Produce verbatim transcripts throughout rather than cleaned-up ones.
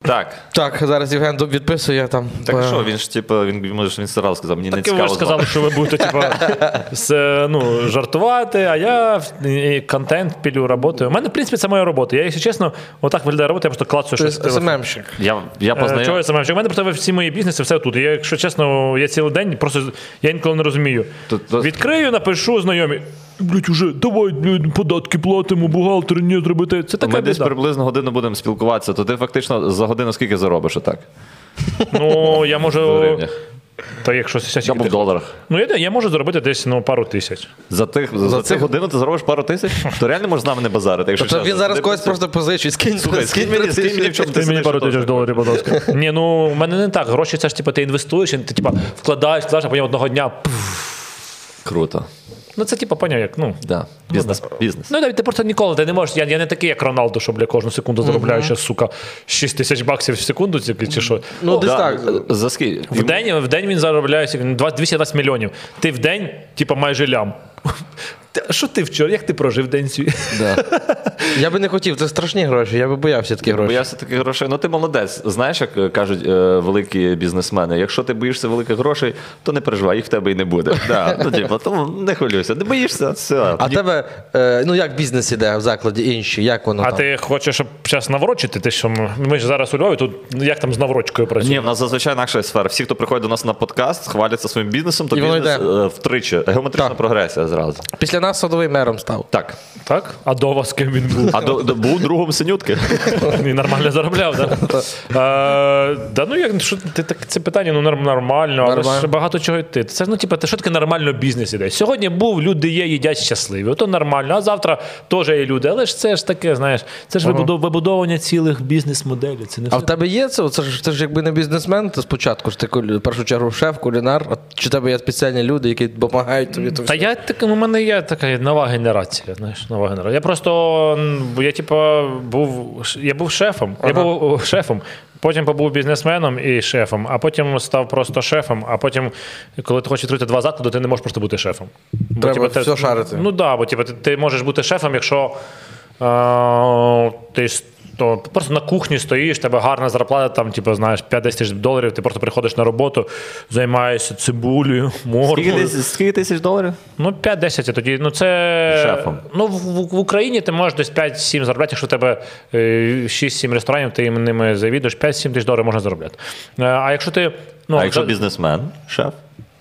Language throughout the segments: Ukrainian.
Так. Так, зараз Євген відписує там. Так а що, він ж, типу, він, може, він сразу сказав, мені Так не цікаво. ви ж сказали, що ви будете, типу, з, ну, жартувати, а я і контент пілю, роботою. У мене, в принципі, це моя робота. Я, якщо чесно, отак виглядає робота, я просто клацаю щось. Ти СММщик. Я, я познаю... Чого я СММщик? У мене просто всі мої бізнеси, все тут. Я, якщо чесно, я цілий день просто, я інколи не розумію. Тут, тут... Відкрию, напишу знайомі. Блять, уже, давай, блядь, податки платимо, бухгалтер, не зробити. Це така Ми десь біда. приблизно годину будемо спілкуватися, то ти фактично за годину скільки заробиш отак? Ну, я можу... В гривнях. Та якщо... Або в доларах. Ну, я, я можу заробити десь, ну, пару тисяч. За тих, за, за цих годину ти заробиш пару тисяч? То реально можеш з нами не базарити, якщо Тобто він зараз ти когось просто позичить, скинь, Слухай, скинь мені, скинь мені, в чому Ти мені пару тисяч доларів, будь ласка. Ні, ну, в мене не так. Гроші це ж, типу, ти інвестуєш, ти, типу, вкладаєш, вкладаєш, а потім одного дня... Пф. Круто. Ну, це, типу, поняв, як, ну... Да. Бізнес. Бізнес. Ну, ти просто ніколи, ти не можеш, я, я не такий, як Роналду, що, бля, кожну секунду заробляю, ще, сука, шість тисяч баксів в секунду, чи що. Ну, десь Да. так. За скільки? В день, в день він заробляє двісті двадцять мільйонів. Ти в день, типу, майже лям. Ти- Що ти вчора, як ти прожив день свій? Да. Я би не хотів, це страшні гроші, я би боявся таких грошей. Боявся таких грошей. Ну ти молодець. Знаєш, як кажуть е, великі бізнесмени, якщо ти боїшся великих грошей, то не переживай, їх в тебе і не буде. Да. Ну, типу, тому не хвилюйся. Не боїшся, все. А тебе, е, ну як бізнес іде в закладі інші, як воно А там? ти хочеш, щоб зараз наврочити? Ти що, ми ж зараз у Львові, тут як там з наврочкою працює? Ні, в нас зазвичай інакша сфера. Всі, хто приходить до нас на подкаст, хваляться своїм бізнесом, то І воно бізнес йде. е, втричі. Геометрична Так. прогресія зразу. Після нас садовий мером став. Так. Так? А до вас ким він був? А до, до, був другом синютки. І нормально заробляв, так? Да? Да, ну як, що, ти, так, це питання, ну норм- нормально, але Нормально. ж багато чого йти. Це ж, ну, типу, що таке нормально бізнес іде? Сьогодні був, люди є, їдять щасливі, ото нормально, а завтра теж є люди. Але ж це ж таке, знаєш, це ж вибудов- вибудовування цілих бізнес-моделей. Це не А все. в тебе є це? Це ж, ти ж якби не бізнесмен, то спочатку ж ти куль- в першу чергу шеф, кулінар, а чи в тебе є спеціальні люди, які допомагають тобі? То Та все? я так, у мене є така нова генерація, знаєш, нова генерація. Я просто, м, я типу, був, я був шефом, я був о, шефом, потім побув бізнесменом і шефом, а потім став просто шефом, а потім, коли ти хочеш відкрити два заклади, ти не можеш просто бути шефом. Бо, Треба типу, все шарити. Ну так, да, бо типу, ти, ти можеш бути шефом, якщо е, ти с- то просто на кухні стоїш, тебе гарна зарплата, там, типу, знаєш, п'ять-десять тисяч доларів, ти просто приходиш на роботу, займаєшся цибулею, Скільки, морквою. тисяч- скільки тисяч доларів? Ну, п'ять-десять тоді. Ну, це... Шефом. Ну, в, в, в Україні ти можеш десь п'ять-сім заробляти, якщо в тебе е, шість-сім ресторанів, ти їм ними завідуєш, п'ять-сім тисяч доларів можна заробляти. Е, А якщо ти... Ну, А якщо за- бізнесмен, шеф?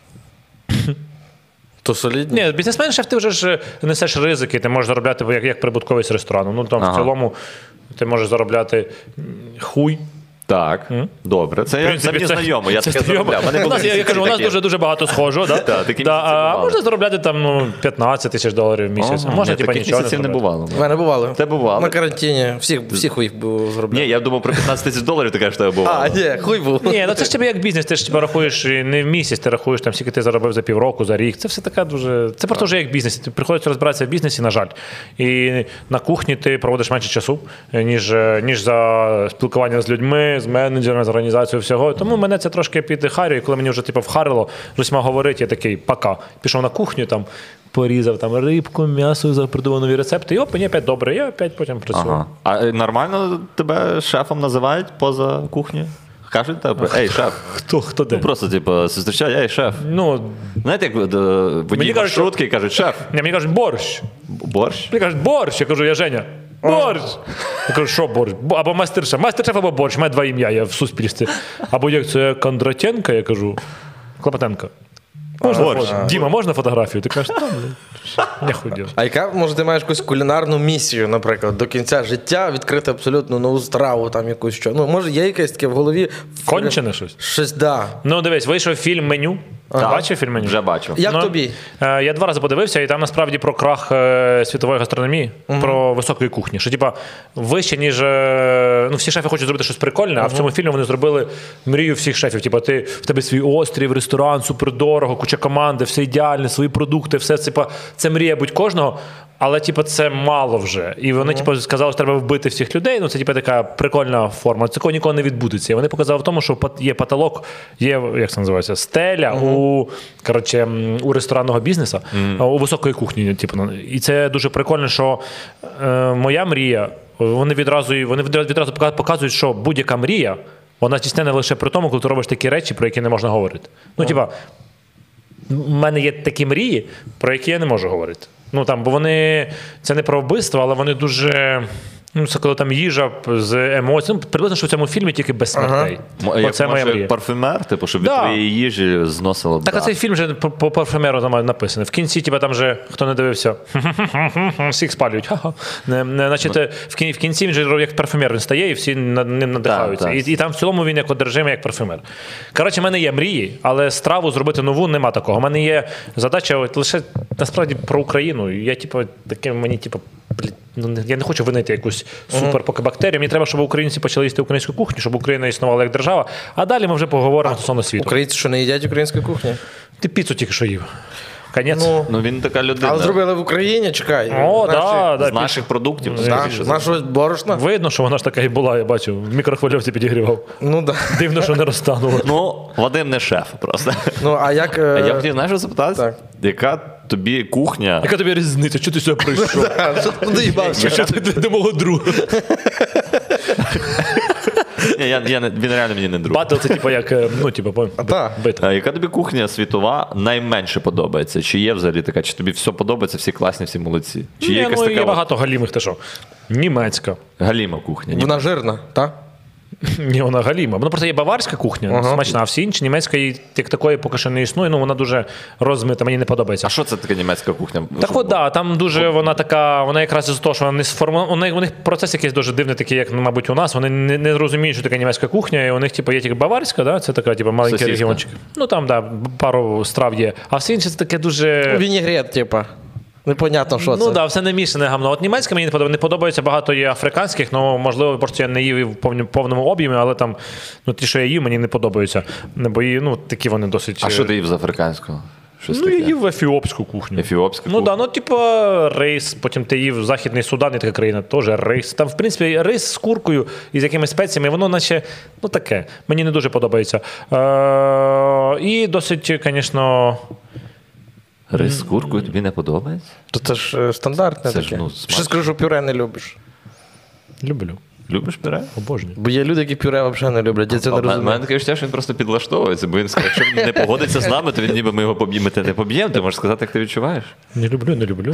То солідні? Ні, бізнесмен-шеф, ти вже ж несеш ризики, ти можеш заробляти як, як прибутковість ресторану. Ну, там Ага. в цілому ти можеш заробляти м, хуй. Так, добре. Це, я, це мені знайомо, я це таке знайомо. заробляв. Мене У були нас, я, я кажу, у нас такі. дуже, дуже багато схожого. Да? Так, такі Да, місяці а бували. можна заробляти там ну, п'ятнадцять тисяч доларів в місяць. Ага. Можна, Ні, типа, таких нічого не місяців не заробляти. бувало. У мене бували. Те бувало. На карантині. Всіх, всіх хуй був зробляв. Ні, я думав про п'ятнадцять тисяч доларів, ти кажеш, що тебе бувало. А, ні, хуй був. Ні, ну це ж тебе як бізнес, ти ж тебе рахуєш і не в місяць, ти рахуєш там, скільки ти заробив за півроку, за рік. Це все таке дуже. Це просто вже як бізнес. Ти приходиться розбиратися в бізнесі, на жаль. І на кухні ти проводиш менше часу, ніж, ніж за спілкування з людьми, з менеджерами, з організацією всього. Тому мене це трошки підхарює, і коли мені вже типу, вхарило, з усіма говорити, я такий пока. Пішов на кухню, там, порізав там, рибку, м'ясо, придумав нові рецепти, і оп, мені опять добре, я опять потім працюю. Ага. А е, нормально тебе шефом називають поза кухнею? Кажуть тебе, ей, шеф. Хто, хто де? Ну просто, типу, зустрічають, ей, шеф. Ну, Знаєте, як е, водій кажуть, маршрутки кажуть, шеф, ні, мені кажуть, борщ. борщ? Мені кажуть, борщ. Я кажу, я Женя. Борщ. Я кажу, що борщ? Бо- Або майстер-шеф. Майстер-шеф або борщ. У мене два ім'я, я в суспільстві. Або як це Кондратенко, я кажу. Клопотенко. Можна Борщ. фото? Діма, можна фотографію? Ти кажеш, ну, не ходив. А яка, може, ти маєш якусь кулінарну місію, наприклад, до кінця життя відкрити абсолютно нову страву, там якусь що? Ну, може, є якесь таке в голові? Кончене щось? Щось, да. Ну, дивись, вийшов фільм «Меню». Так. Бачив фільм «Меню»? Вже бачу. Як Ну, тобі? е, Я два рази подивився, і там насправді про крах е, світової гастрономії, про високої кухні. Що, типа, вище, ніж. е, Ну, всі шефи хочуть зробити щось прикольне, а в цьому фільмі вони зробили мрію всіх шефів. Типа, ти в тебе свій острів, ресторан, супердорого, куча команди, все ідеальне, свої продукти, все типа, це мрія будь кожного. Але, типу, це мало вже. І вони, типу, сказали, що треба вбити всіх людей. Ну, це, типу, така прикольна форма. Такого ніколи не відбудеться. І вони показали в тому, що є потолок, є, як це називається, стеля uh-huh. у, коротше, у ресторанного бізнесу, uh-huh. у високої кухні. Типу. І це дуже прикольно, що е, моя мрія вони відразу, вони відразу показують, що будь-яка мрія, вона здійснена лише при тому, коли ти робиш такі речі, про які не можна говорити. Ну, типа, в мене є такі мрії, про які я не можу говорити. Ну, там, бо вони, це не про вбивство, але вони дуже... Ну, це коли там їжа з емоціями. Ну, приблизно, що в цьому фільмі тільки без смертей. Ага. Оце моя мрія. Парфюмер, типу, щоб Да. від твоєї їжі зносило. Так, да. а цей фільм вже по, по парфюмеру там написаний. В кінці, типу, там же, хто не дивився, всіх спалюють. Ха-ха. Не, не, значить, в кінці, в кінці він же як парфюмер, він стає і всі над ним надихаються. Так, так. І, і там в цілому він як одержимий, як парфюмер. Коротше, в мене є мрії, але страву зробити нову нема такого. У мене є задача от, лише, насправді, про Україну. Я, типу, таке, мені, типу, ну, я не хочу винити якусь супер поки бактерію. Мені треба, щоб українці почали їсти українську кухню, щоб Україна існувала як держава. А далі ми вже поговоримо стосовно світу. Українці що, не їдять українську кухню? Ти піцу тільки що їв. Конець. Ну, Ну він така людина. але зробили в Україні, чекай. О, Наші- да, да, З наших продуктів. Да, скоріше з за нашого борошна. Видно, що вона ж така і була, я бачу. В мікрохвильовці підігрівав. Ну, да. Дивно, що не розтануло. Ну, Вадим не шеф просто. Ну, а як... А е, я хотів, знаєш, що запитати? Так. Яка тобі кухня? Яка тобі різниця? Чого ти сюди прийшов? Що ти доїбався? Що ти до мого друга? Ні, я, я, не- він реально мені не друг. Батл це типу як, е, ну, типу, по- та. битва. А яка тобі кухня світова найменше подобається? Чи є взагалі така? Чи тобі все подобається, всі класні, всі молодці? Чи є Ні, якась ну, така є от багато галімих, ти що? Німецька. галіма кухня? Ні? Вона жирна, так? Ні, вона галіма. Ну, просто є баварська кухня, Ага. смачна, а всі інші німецька її, як такої поки що не існує, ну вона дуже розмита, мені не подобається. А що це таке німецька кухня? Так от, да, там дуже вона така, вона якраз із того, що вона не сформована, у них процес якийсь дуже дивний, такий, як, ну, мабуть, у нас. Вони не, не розуміють, що таке німецька кухня, і у них, типу, є тільки баварська, да, це така, типу, маленький Сосиска. регіончик. Ну там, да, пару страв є. А все інше це таке дуже. Вінігрет, типа. Непонятно, що це. Ну так, да, все не мішане гамно. От німецька мені не подобається. Не подобається багато є африканських, ну можливо, просто я не їв в повні- повному об'ємі, але там ну, ті, що я їв, мені не подобаються. Не бо її, ну, такі вони досить. А що ти їв з африканського? Щось Ну, таке? я їв ефіопську кухню. Ефіопська Ну кухня? так, да, ну типу рис, потім ти їв Західний Судан, і така країна, теж рис. Там, в принципі, рис з куркою і з якимись спеціями, воно наче, ну таке, мені не дуже подобається. Е- і досить, звісно. Рис з куркою тобі не подобається? То це ж е, стандартне Це ж, таке. ну, смачно. Ще скажу, що пюре не любиш. Люблю. Любиш пюре? Обожнюю. Бо є люди, які пюре взагалі не люблять. Я це А не в мене- в розумію. мене таке відчуття, що він просто підлаштовується, бо він скаже, якщо він не погодиться з нами, то він ніби ми його поб'ємо, ми тебе не поб'ємо. Ти можеш сказати, як ти відчуваєш? Не люблю, не люблю.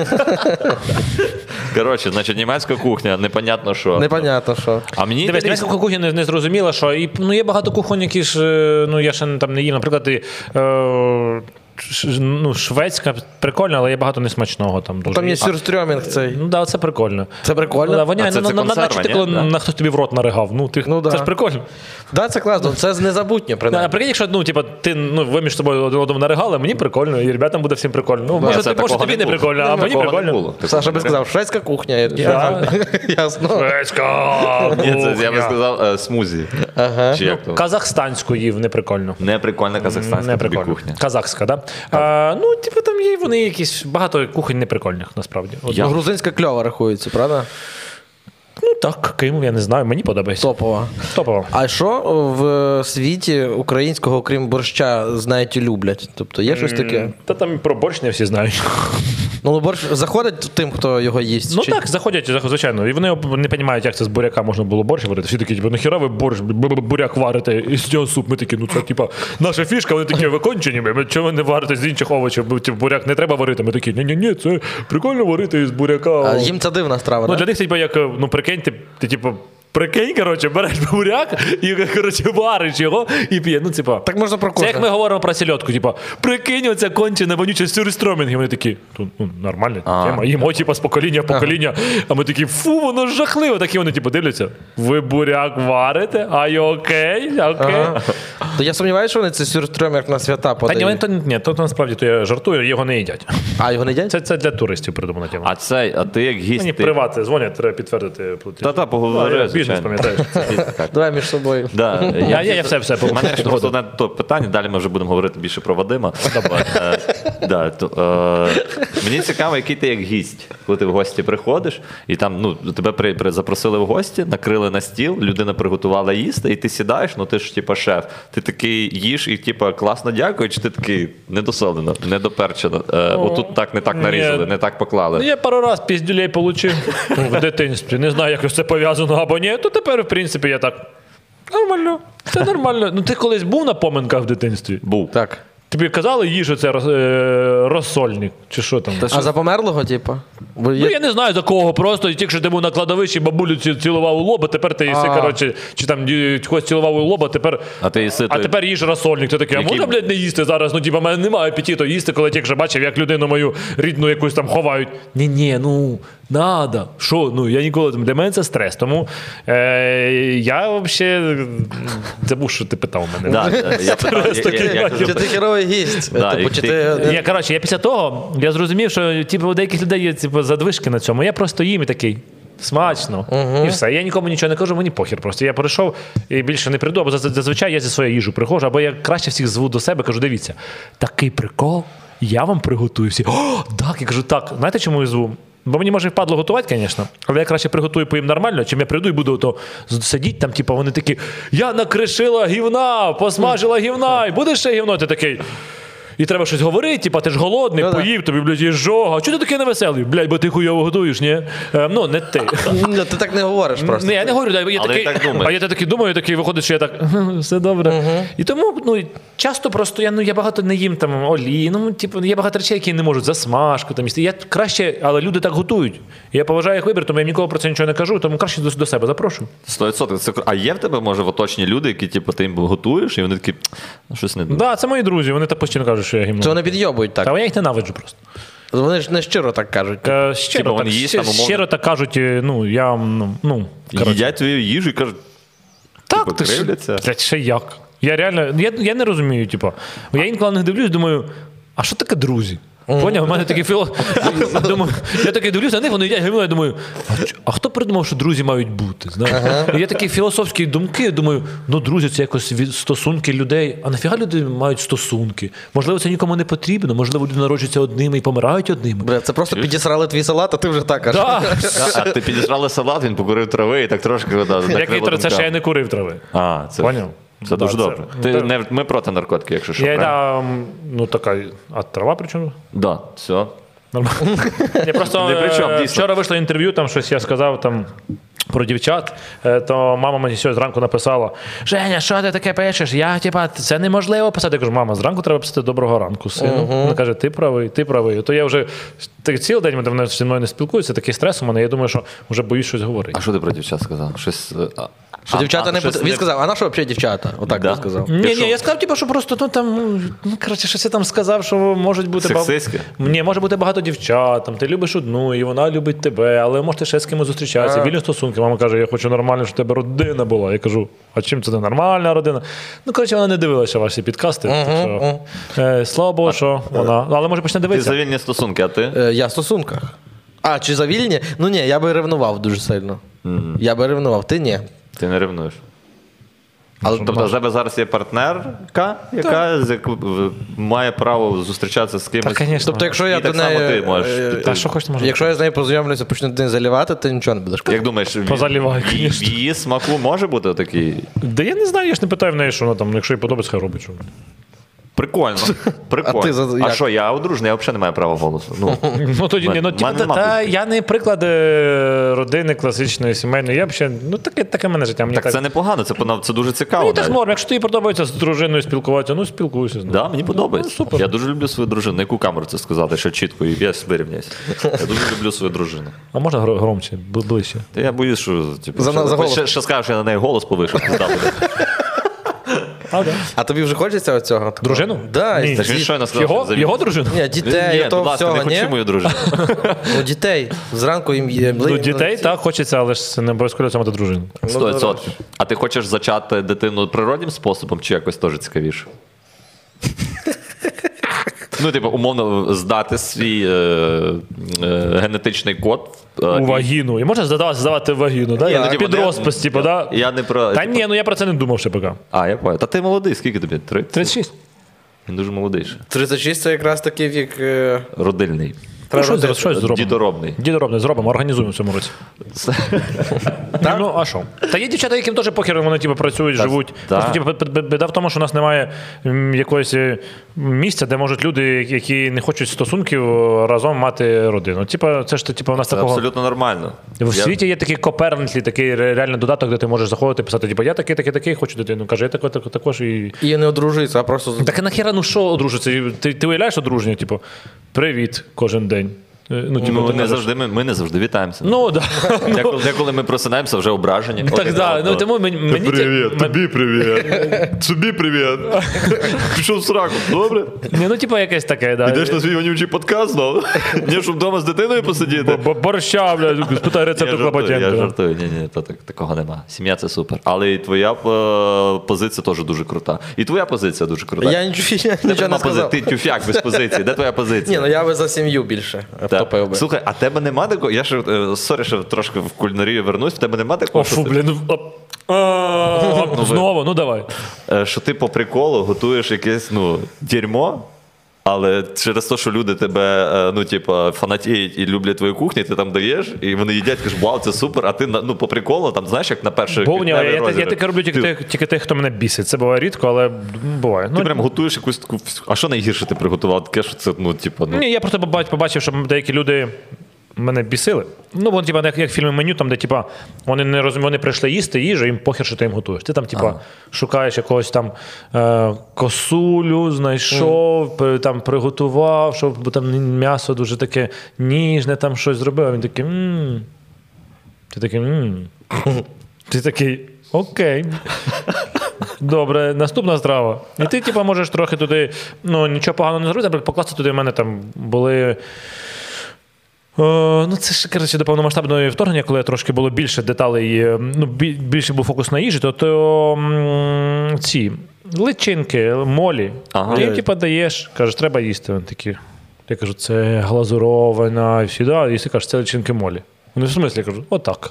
Коротше, значить, німецька кухня, непонятно що. Непонятно, що. А мені Дивись, дивись, німецька кухня не, не зрозуміла, що і, ну, є багато кухонь, які ж, е, ну, я ще там не їм. Наприклад, і, е, ш- ну, шведська прикольна, але є багато несмачного там дуже. Там є сюрстрьомінг цей. Ну, да, це прикольно. Це прикольно? Ну, да, воняє, А це- ну, це на- на- консерва, наче ти, ні? коли Да. на хтось тобі в рот наригав. Ну, ти, Ну, да. це ж прикольно. Да, це класно. Це незабутнє, Да, а принаймні. прикинь, якщо ну, типа, ти, ну, ви між собою один одному наригали, мені прикольно, і ребятам буде всім прикольно. Ну, може, це ти- може такого тобі не було. прикольно, а Такого мені не прикольно. було. Такого Саша не би сказав, шведська кухня. Я- Я- Ясно. Шведська Ні, це, я би кухня. сказав е, смузі. Ага. Чи як то? Казахстанську їв, не прикольно. Не прикольна казахстанська Не тобі прикольно. кухня. Казахська, да? А, ну, типу, там є вони якісь багато кухонь неприкольних, насправді. От, Я- Ну, грузинська кльова рахується, правда? Ну так, Київ, я не знаю, мені подобається. Топова. Топово. А що в світі українського, окрім борща, знають і люблять? Тобто є щось таке? Та там і про борщ не всі знають. Ну, борщ заходить тим, хто його їсть? Ну чи- так, заходять, зах- звичайно. І вони об- не розуміють, як це з буряка можна було борщ варити. Всі такі, типу, нахіра ви борщ, б- б- буряк варите, і з цього суп. Ми такі, ну це типа наша фішка, вони такі викончені. Ми чого ви не варите з інших овочів? Бо, типу, буряк не треба варити. Ми такі, ні-ні-ні, це прикольно варити із буряка. А їм це дивна страва, Ну, да? для них, типу, як, ну, прикинь, ти, ти типу, прикинь, коротше, береш буряк і, коротше, вариш його і п'є. Ну, типу, Так можна про це кожне. як ми говоримо про сільотку, типу, прикинь, оця кончена вонюча сюрстромінг. І вони такі, ну, ну нормальна тема, їмо, типу, з покоління в покоління. А ми такі, фу, воно ж жахливо. Такі вони, типу, дивляться, ви буряк варите, а й окей, окей. Ага. То я сумніваюся, що вони це сюрстрьомінг на свята Та ні, подають. вони то, ні, то насправді то я жартую, його не їдять. А, його не їдять? Це, це для туристів придумана тема. А цей, а ти як гість. Мені ти... привати дзвонять, треба підтвердити. Та-та, поговори, А, я бізнес бізнес, пам'ятаєш? Давай між собою. Да, Я, я, я все, все. У мене ще просто одне то питання, далі ми вже будемо говорити більше про Вадима. Е, да, то, е, мені цікаво, який ти як гість, коли ти в гості приходиш, і там ну, тебе при, при, запросили в гості, накрили на стіл, людина приготувала їсти, і ти сідаєш, ну ти ж типа шеф, ти такий їш і типа класно дякую, чи ти такий недосолено, недоперчено, е, отут так не так нарізали, Ні. не так поклали. Ну, я пару раз піздюлей получив в дитинстві. Не знаю, як це пов'язано або ні, то тепер, в принципі, я так. Нормально. Це нормально. Ну ти колись був на поминках в дитинстві? Був. Так. Тобі казали, їж оце роз, е, розсольник, чи що там? А за померлого, типу? Бо Ну є... я не знаю за кого, просто тільки що ти був на кладовищі, бабулю ці- цілував у лоба, тепер ти їси, А. коротше, чи там ді- когось цілував у лоба, тепер. А ти їси А той- тепер їж розсольник. Ти такий, а Який- можна, блядь, не їсти зараз? Ну, типа, в мене немає апетиту їсти, коли тільки що бачив, як людину мою рідну якусь там ховають. Ні, ні, ну, надо. Що? Ну, я ніколи, для мене це стрес. Тому е, я взагалі забув, що ти питав мене. Да, да, я питав, я- я- я кажу, Чи ти херовий гість? Да, Типу, і чи ти- ти... Я, коротше, я після того я зрозумів, що типу, у деяких людей є типу, задвижки на цьому. Я просто їм і такий. Смачно. І все. Я нікому нічого не кажу, мені похер. Просто я прийшов і більше не прийду, або заз- зазвичай я зі своєю їжу приходжу, або я краще всіх зву до себе, кажу, дивіться, такий прикол, я вам приготую всі. О, так, я кажу, так. Знаєте, чому я зву? Бо мені може впадло готувати, звісно, але я краще приготую поїм нормально, чим я прийду і буду то сидіти там, типу, вони такі, я накришила гівна, посмажила гівна, і будеш ще гівно, ти такий. І треба щось говорити, типа, ти ж голодний, Ну, да. поїв, тобі, блядь, є жога. Чого ти такий невеселий? Блядь, бо ти хуйово готуєш, ні? Е, ну, не ти. Ну, ти так не говориш просто. Не, я не говорю, да, я Але такий, ти так думаєш. а я такий думаю, такий виходить, що я так, «Ага, все добре. І тому, ну, часто просто я, ну, я багато не їм там олії, ну, типу, є багато речей, які не можуть, засмажку там їсти. Я краще, але люди так готують. Я поважаю їх вибір, тому я ніколи про це нічого не кажу, тому краще до, до себе запрошую. сто відсотків. Це... А є в тебе, може, в оточенні люди, які типу, ти їм готуєш, і вони такі, «Ну, щось не... Так, да, це мої друзі, вони так постійно кажуть, що я гімно. Це вони підйобують так. Та я їх ненавиджу просто. Вони ж не щиро так кажуть. Е, Щиро, Типа, так, вони їсть щиро, там, умовно. щиро так кажуть, е, ну, я, ну, ну коротше. їдять твою їжу і кажуть, Так, типу, ти ж, кривляться. блядь, ще як? Я реально, я, я не розумію, типу. Я інколи на них дивлюсь, думаю, а що таке друзі? Поняв? У мене такий філо. Думаю, я такий дивлюсь на них, вони їдять гімно, я думаю, а, ч- а хто придумав, що друзі мають бути? Знаєш? І є такі філософські думки, думаю, ну друзі, це якось від стосунки людей. А нафіга люди мають стосунки? Можливо, це нікому не потрібно, можливо, люди народжуються одними і помирають одними. Бля, це просто підісрали твій салат, а ти вже так кажеш. Да. А, а ти підіжрали салат, він покурив трави і так трошки да, Як накрило вітер, це ще я думками. не курив трави. А, це, Поняв? це дуже Да, це- добре. Ти, це- не, ми проти наркотиків, якщо що. Я, правильно? да, ну така, а трава при чому? Да, все. Нормально. Я просто Не при чому, е, дійсно. вчора вийшло інтерв'ю, там щось я сказав там про дівчат, е, то мама мені сьогодні зранку написала: Женя, що ти таке пишеш? Я, типа, це неможливо писати. Я кажу, мама, зранку треба писати доброго ранку, сину. Вона каже, ти правий, ти правий. То я вже так, цілий день вони зі мною не спілкуються, такий стрес у мене, я думаю, що вже боюсь щось говорити. А що ти про дівчат сказав? Щось. е, А, Що а, дівчата а, не щось пот- Він сказав, а на що взагалі дівчата? Отак Да. він сказав. Ні, Якщо- ні, я сказав, типу, що просто ну там, ну коротше, щось я там сказав, що можуть бути ба- Сексистське? Ні, може бути багато дівчат, там ти любиш одну, і вона любить тебе, але можете ще з кимось зустрічатися. Вільні стосунки. Мама каже, я хочу нормально, щоб в тебе родина була. Я кажу, а чим це не нормальна родина? Ну, коротше, вона не дивилася ваші підкасти. так що, е, слава Богу, що вона. Але може почне Ти дивитися. за вільні стосунки, а ти? Е, Я в стосунках. А, чи за вільні? Ну ні, я би ревнував дуже сильно. Я би ревнував, ти ні. Ти не ревнуєш. Але Тобто, в тебе зараз є партнерка, яка з як- в- має право зустрічатися з кимось. Так, звісно. Тобто, якщо я І так до само неї, ти можеш. е, Ти- Та що хочеш, може. якщо я з нею познайомлюся, почну день залівати, ти нічого не будеш казати. Як думаєш, в- Позалівай, в, в звісно. її смаку може бути такий? Да я не знаю, я ж не питаю в неї, що вона там, якщо їй подобається, хай робить. Що. Прикольно. Прикольно. А ти за- А як? що, я одружений, я взагалі не маю права голосу. Ну, Ну тоді ні, ну Мен- типу, мене та, нема та, тут. я не приклад е, родини класичної, сімейної. Я б ще, ну таке, таке в мене життя. Мені так так, це непогано, це, пона- це дуже цікаво. мені так навіть. норм. Якщо тобі подобається з дружиною спілкуватися, ну спілкуйся з нею. Да, мені подобається. Ну, супер. Я дуже люблю свою дружину. На яку камеру це сказати, що чітко, і я вирівняюся. Я дуже люблю свою дружину. А можна гро- громче, бли- ближче? Та я боюсь, що типу, За- що, за голос. ще, ще скажу, що я на неї голос повишу. пізда буде. А, да. А тобі вже хочеться оцього? такого? Дружину? Да, Ні. і- Так він щойно сказав, Його, що його дружину? Ні, дітей, Ні, то будь ласка, всього, не ні? хочу мою дружину. Ну, дітей. Зранку їм є. Ну, дітей так хочеться, але ж це не обов'язково це мати дружину. Сто відсотків. А ти хочеш зачати дитину природнім способом, чи якось теж цікавіше? Ну, типу, умовно, здати свій е, е, генетичний код. Е, У і- вагіну. І можна здавати, здавати в вагіну, да? Ні, ну, Під типу, я- розпис, типу, да? Я не про... Та типу- ні, ну я про це не думав ще поки. А, я понял. Та ти молодий, скільки тобі? тридцять? тридцять шість. Він дуже молодий ще. тридцять шість це якраз такий вік. е, Родильний. Ну, щось, зро- щось зробимо. Дідоробний. Дідоробне зробимо, організуємо в цьому році. Так? Ну, а що? Та є дівчата, яким теж похер, вони типу, працюють, живуть. та. Просто, типу, б- б- біда в тому, що у нас немає м, якогось е, місця, де можуть люди, які не хочуть стосунків, разом мати родину. Типу, це ж типу, у нас Це такого. абсолютно нормально. В Я- світі є такий Копернтлі, такий ре- реально додаток, де ти можеш заходити і писати, типу, я такий, такий, такий, хочу дитину. Каже, я такий, такий, також і. І не одружується, а просто. Так а нахера, ну що одружиться? Ти, ти уявляєш одруження, типу, привіт кожен день. Е, Ну, типу, Ну, ти не можеш- завжди, ми, ми не завжди вітаємося. Ну, да. Деколи, деколи ми просинаємося вже ображені. Так, Один да. на Ну, одного. тому мені, мені Привіт, тобі привіт. Тобі привіт. Пішов в сраку, добре? Ні, ну, типу, якесь таке, да. Йдеш на свій вонючий подкаст, ну? Ні, щоб вдома з дитиною посидіти. Бо- Борща, блядь, спитай Я рецепту жартую, я Клопотенка. жартую. Ні, ні, то, так, такого нема. Сім'я це супер. Але і твоя е, позиція теж дуже крута. І твоя позиція дуже крута. Я нічого, я Де нічого нема не сказав. пози- Ти тюфяк без позиції. Де твоя позиція? Ні, ну я би за сім'ю більше Так. втопив би. Слухай, а тебе нема такого? Я ще е, сорі, що трошки в кулінарію вернусь. В тебе нема такого, О, що, фу, ти, блін. ну, а, а, Знову, ну давай. е, що ти по приколу готуєш якесь ну, дерьмо, але через те, що люди тебе е, ну, типу, фанатіють і люблять твою кухню, ти там даєш, і вони їдять, кажуть, вау, це супер, а ти на- ну, по приколу, там, знаєш, як на перший Бо, ні, я, квітневий я, я, розіграш. таке роблю тільки, Ти- тих, тільки тих, хто мене бісить. Це буває рідко, але буває. Ти Ну, прям готуєш якусь таку. А що найгірше ти приготував? Таке, що це, ну, типу, ну. Ні, я просто побач- побачив, що деякі люди мене бісили. Ну, вони, типа, як, як фільми меню, там, де типа, вони не розуміють, вони прийшли їсти їжу, їм похер, що ти їм готуєш. Ти там, типа, шукаєш якогось там е, косулю, знайшов, mm. там приготував, щоб бо там м'ясо дуже таке ніжне, там щось зробив. А він такий мм. Ти такий мм. Ти такий окей. Добре, наступна страва. І ти, типу, можеш трохи туди, ну, нічого поганого не зробити, наприклад, покласти туди в мене там були. О, ну, це ж, коротше, до повномасштабного вторгнення, коли трошки було більше деталей, е, ну, бі- більше був фокус на їжі, то, то м, ці личинки, молі, Ага. ти їм, типу, даєш, кажеш, треба їсти. Вони такі. Я кажу, це глазурована, і всі, да, і ти кажеш, це личинки молі. Вони в смислі, я кажу, отак.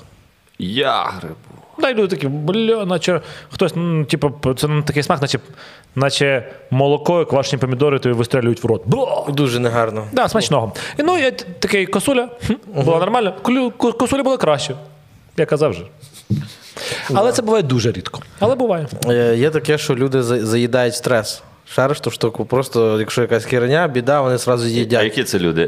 Я грибу. Да, і люди такі, бля, наче хтось, ну, типу, це ну, такий смак, наче, наче молоко і квашені помідори тобі вистрелюють в рот. Бла! Дуже негарно. Да, смачного. І, ну, я т- такий косуля, хм, була нормально. Колю- ко- Косуля була краще. Я казав же. Але це буває дуже рідко. Але буває. Е, Є таке, що люди за- заїдають стрес. Шариш ту штуку, просто якщо якась херня, біда, вони одразу А їдять. які це люди?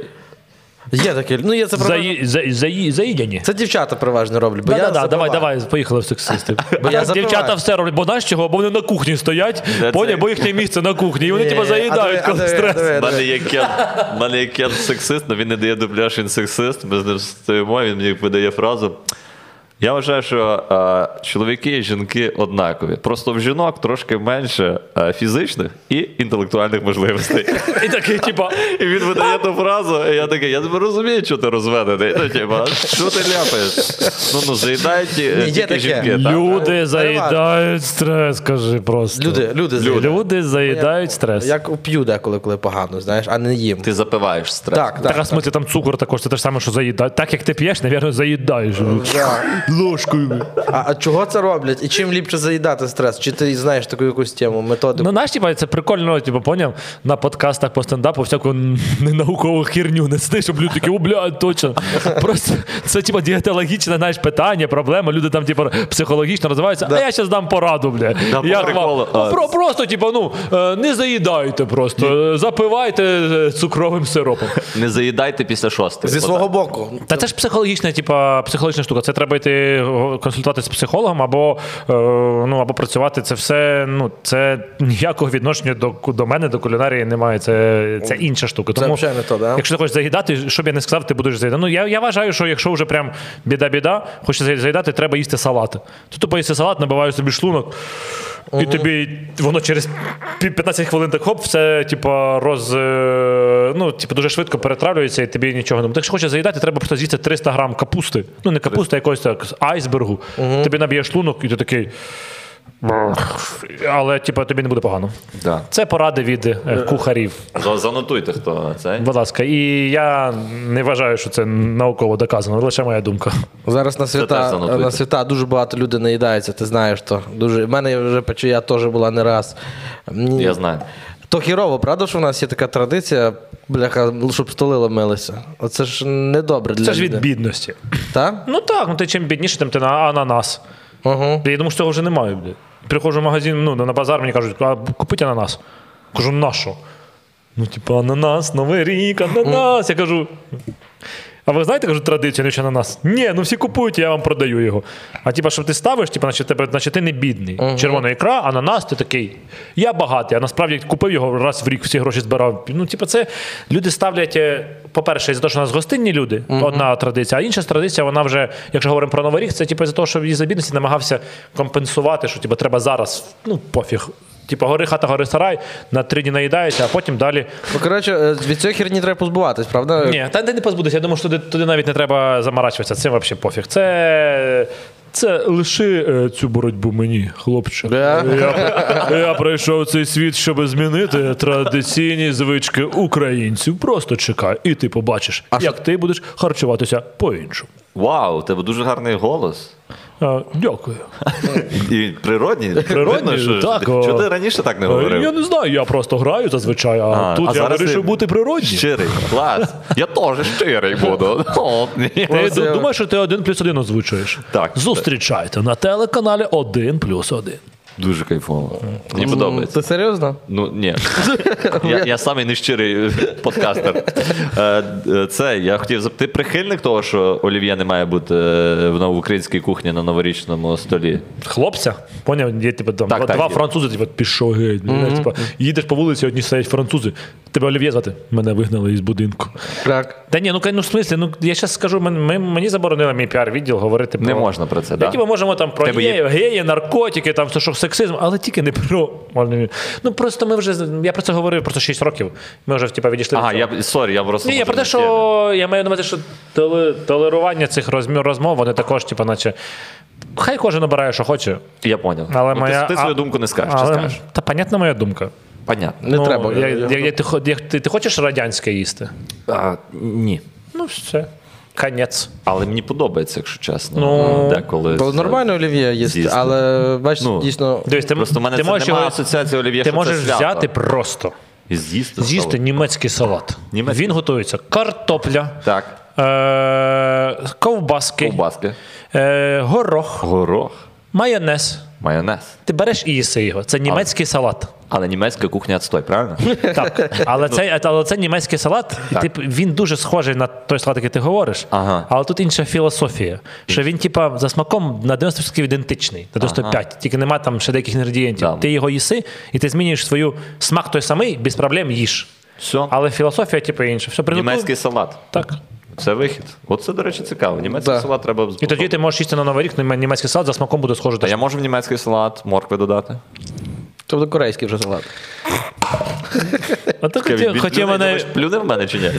Є таке. Ну, є це переважно. Заї, за, заї, заїдяні. Це дівчата переважно роблять. Бо Да, я да, да, давай, забиваю. давай, поїхали в сексисти. Бо я Дівчата забиваю. все роблять, бо знаєш чого? Бо вони на кухні стоять, Де поняв, це? бо їхнє місце на кухні, і вони Ні, типу а заїдають, диви, коли а диви, стрес. диви. У мене є Кен, в мене є Кен сексист, але він не дає дубляж, він сексист. Ми з ним стоїмо, він мені видає фразу. Я вважаю, що е, чоловіки і жінки однакові. Просто в жінок трошки менше е, фізичних і інтелектуальних можливостей. І такий, типа, І він видає ту фразу, і я такий, я тебе розумію, що ти розведений. Ну, типа, що ти ляпаєш? Ну, ну, заїдають ті- Ні, є тільки таке. жінки, так? люди заїдають стрес, кажи просто. Люди, люди заїдають. Люди заїдають стрес. Як п'ю деколи, коли погано, знаєш, а не їм. Ти запиваєш стрес. Так, Так, а так. в смислі там цукор також, це те ж саме, що заїдають. Так як ти п'єш, навірно, заїдаєш. Да. Ложкою. А, а чого це роблять? І чим ліпше заїдати стрес? Чи ти знаєш таку якусь тему, методику? Ну, знаєш, типа, це прикольно, типу, поняв, на подкастах по стендапу всяку ненаукову херню нести, щоб люди такі, о, блядь, точно. Просто це, типа, дієтологічне, знаєш, питання, проблема, люди там, типу, психологічно розвиваються, а я зараз дам пораду, блядь. Да, по Як вам? приколу. Ну, про, просто, типу, ну, е, не заїдайте просто, е, запивайте е, цукровим сиропом. Не заїдайте після шостої. Зі Отак. свого боку. Та це ж психологічна, типа, психологічна штука. Це треба йти консультуватися з психологом або, е, ну, або працювати. Це все, ну, це ніякого відношення до, до мене, до кулінарії немає. Це, це інша штука. Це Тому, взагалі не то, да? якщо ти хочеш заїдати, що б я не сказав, ти будеш заїдати. Ну, я, я вважаю, що якщо вже прям біда-біда, хочеш заїдати, треба їсти салати. Ти тупо їсти салат, набиваєш собі шлунок, і тобі воно через п'ятнадцять хвилин так хоп, все типу, роз, е, ну, типу, дуже швидко перетравлюється і тобі нічого не буде. Якщо хочеш заїдати, треба просто з'їсти триста грам капусти. Ну, не капусти, а якогось так, айсбергу. Тобі наб'є шлунок, і ти такий. Але, типу, тобі не буде погано. Да. Це поради від е, кухарів. За- Занотуйте, хто цей. Будь ласка. І я не вважаю, що це науково доказано, лише моя думка. Зараз на теж свята, занотуйте. на свята дуже багато людей наїдається, ти знаєш то. Дуже... У мене вже печія теж була не раз. Мені... Я знаю. То хірово, правда, що в нас є така традиція, бляха, щоб столи ломилися? Оце ж недобре для Це ж від людей. бідності. Так? Ну так, ну ти чим бідніше, тим ти на ананас. Угу. Я думаю, що цього вже немає. Блядь. Приходжу в магазин, ну, на базар, мені кажуть, а купіть ананас. Кажу, на що? Ну, типу, ананас, Новий рік, ананас. Я кажу, а ви знаєте, кажу, традицію, не ще ананас? Ні, ну всі купують, я вам продаю його. А типу, що ти ставиш, типу, значить, тебе, значить ти не бідний. Uh-huh. Червона ікра, ананас, ти такий, я багатий, а насправді купив його раз в рік, всі гроші збирав. Ну, типу, це люди ставлять, по-перше, за те, що у нас гостинні люди, uh-huh. одна традиція, а інша традиція, вона вже, якщо говоримо про Новий рік, це типу, за те, що із-за бідності намагався компенсувати, що типу, треба зараз, ну, пофіг. Типа, гори хата, гори сарай, на три дні наїдається, а потім далі. Ну, коротше, від цієї херні треба позбуватись, правда? Ні, та де не позбудешся. Я думаю, що туди, туди навіть не треба заморачуватися. Це взагалі пофіг. Це, це лиши е, цю боротьбу мені, хлопче. Yeah. Я, я прийшов в цей світ, щоб змінити традиційні звички українців. Просто чекай, і ти побачиш, а як що? ти будеш харчуватися по-іншому. Вау, у тебе дуже гарний голос. А, дякую. І природній. Природній, Видно, що, так, Чого о. ти раніше так не говорив? Я не знаю, я просто граю зазвичай, а, А, тут а я зараз вирішив ти бути природнім. Щирий. Клас. Я теж щирий буду. О, ні. Ти Ось я- думаєш, що ти один плюс один озвучуєш? Так. Зустрічайте на телеканалі один плюс один. Дуже кайфово. Мені подобається. Ти серйозно? Ну, ні. Я, я самий нещирий поткастер. Е, е, Це, я хотів запитати, ти прихильник того, що олів'є не має бути е, в новоукраїнській кухні на новорічному столі? Хлопця, поняв, є типу, там, Так, два, так, два є. французи, типу, пішов геть. Mm-hmm. Типу, їдеш по вулиці, одні стоять французи. Тебе Олів'є звати? Мене вигнали із будинку. Так. Та ні, ну, ну в смислі, ну я зараз скажу, мен- ми, мені заборонили мій піар-відділ говорити про... Не можна про це, Я, так? типу, можемо там про Тебе є- геї, геї, наркотики, там все, що сексизм, але тільки не про... Ну просто ми вже, я про це говорив просто шість років. Ми вже типу, відійшли Ага, від цього. я, сорі, я просто... Ні, я може, про те, не що темі. я маю на увазі, що толе- толерування цих розмов, розмов, вони також, типу, наче. Хай кожен обирає, що хоче. Я поняв. Але Ну, моя, ти, ти свою а- думку не скажеш, але, чи скажеш? Та понятна моя думка. Понятно. Не Ну, треба. Я, я, я, ти, хо- я, ти, ти хочеш радянське їсти? А, ні. Ну, все. Конець. Але мені подобається, якщо чесно. Ну, деколи. То нормально олів'є їсти, З'їсти. але бачиш, Ну, дійсно. Дивись, ти, Просто в мене ти це можеш немає його, асоціації олів'є, ти що можеш це свято. взяти просто. І з'їсти. З'їсти салат. німецький салат. Німецький? Він готується картопля, Так. е- ковбаски, Ковбаски. е- горох, Горох. майонез. Майонез. Ти береш і їси його. Це німецький салат. Але німецька кухня відстой, правильно? Так. Але це, але це німецький салат, і Так. тип, він дуже схожий на той салат, який ти говориш. Ага. Але тут інша філософія. Що він, типа, за смаком на дев'яносто відсотків ідентичний, на дев'яносто п'ять відсотків. Тільки немає там ще деяких інгредієнтів. Да. Ти його їси, і ти змінюєш свою смак той самий, без проблем їж. Все. Але філософія, типу, інша. Все, приготуй. Німецький салат. Так. Це вихід. Оце, до речі, цікаво. Німецький Да. салат треба І тоді ти можеш їсти на Новий рік німецький салат, за смаком буде схожий. Та я можу в німецький салат моркви додати. Тобто корейський вже салат. А ти Він- хотів, він хотів плюне, мене... думаєш, плюне в мене чи ні?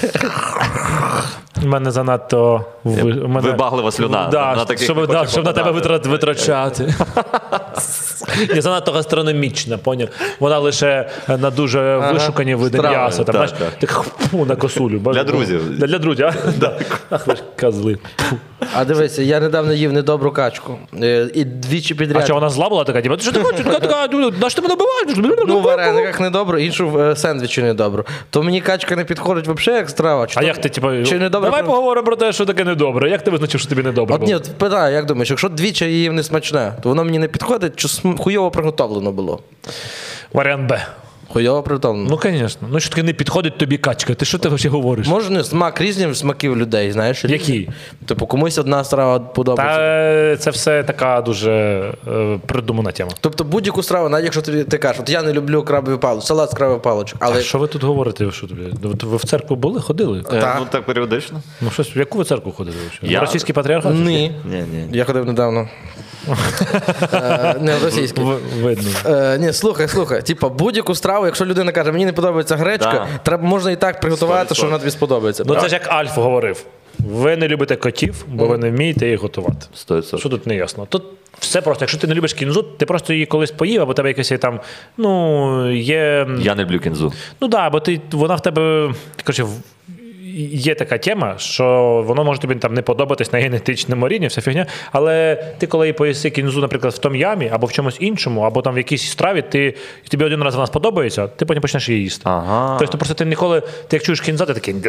У мене занадто... ви- у мене... Вибаглива слюна. Да, На таких щоб, не да, хоче щоб на тебе попадати. витра- витрачати. Ні, занадто гастрономічна, поняв? Вона лише на дуже вишукані види страви. м'яса. Там, Так, знаєш, так. так, фу, на косулю. Для друзів. Для, для друзів, а? Да. Ах, ви ж козли. Фу. А дивися, я недавно їв недобру качку. Е, І двічі А підряд. що, вона зла була така? Типа, що ти хочеш? Така, така, на що ти мене буваєш? Ну, в варениках недобро, іншу в е, сендвічі недобро. То мені качка не підходить взагалі як страва. Чи А то- як ти, типа, Чи недобре? давай поговоримо про те, що таке недобре. Як ти визначив, що тобі недобре От було? ні, от питаю, як думаєш, якщо двічі їв не смачне, то воно мені не підходить, чи см- хуйово приготовлено було? Варіант Б. Хуйово приготовлено. Ну, звісно. Ну, що таке не підходить тобі качка? Ти що ти взагалі говориш? Може, не смак різних смаків людей, знаєш? Який? Типу, комусь одна страва подобається. Та це все така дуже е, придумана тема. Тобто будь-яку страву, навіть якщо ти, ти кажеш, от я не люблю крабові палички, салат з крабових паличок, але А що ви тут говорите? Що тобі? Ви- Ви в церкву були? Ходили? Е, Так. Ну так періодично. Ну, щось, в яку ви церкву ходили? Я- В російський патріархат? ні. Ні, ні. Я ходив недавно. Е, Не російський. В- Видно. Е, ні, слухай, слухай. Типа, будь-яку страву, якщо людина каже, мені не подобається гречка, Да. треба можна і так приготувати, сто що вона тобі сподобається. Ну, це ж як Альф говорив. Ви не любите котів, бо ви не вмієте їх готувати. сто відсотків. Що тут не ясно? Тут все просто. Якщо ти не любиш кінзу, ти просто її колись поїв, або тебе якась є там, ну, є... Я не люблю кінзу. Ну так, да, бо ти, вона в тебе, коротше, в- є така тема, що воно може тобі там не подобатись на генетичному рівні, вся фігня, але ти коли її поїси кінзу, наприклад, в том-ямі, або в чомусь іншому, або там в якійсь страві, ти, і тобі один раз вона сподобається, ти потім почнеш її їсти. Ага. Тобто просто ти ніколи, ти як чуєш кінза, ти такий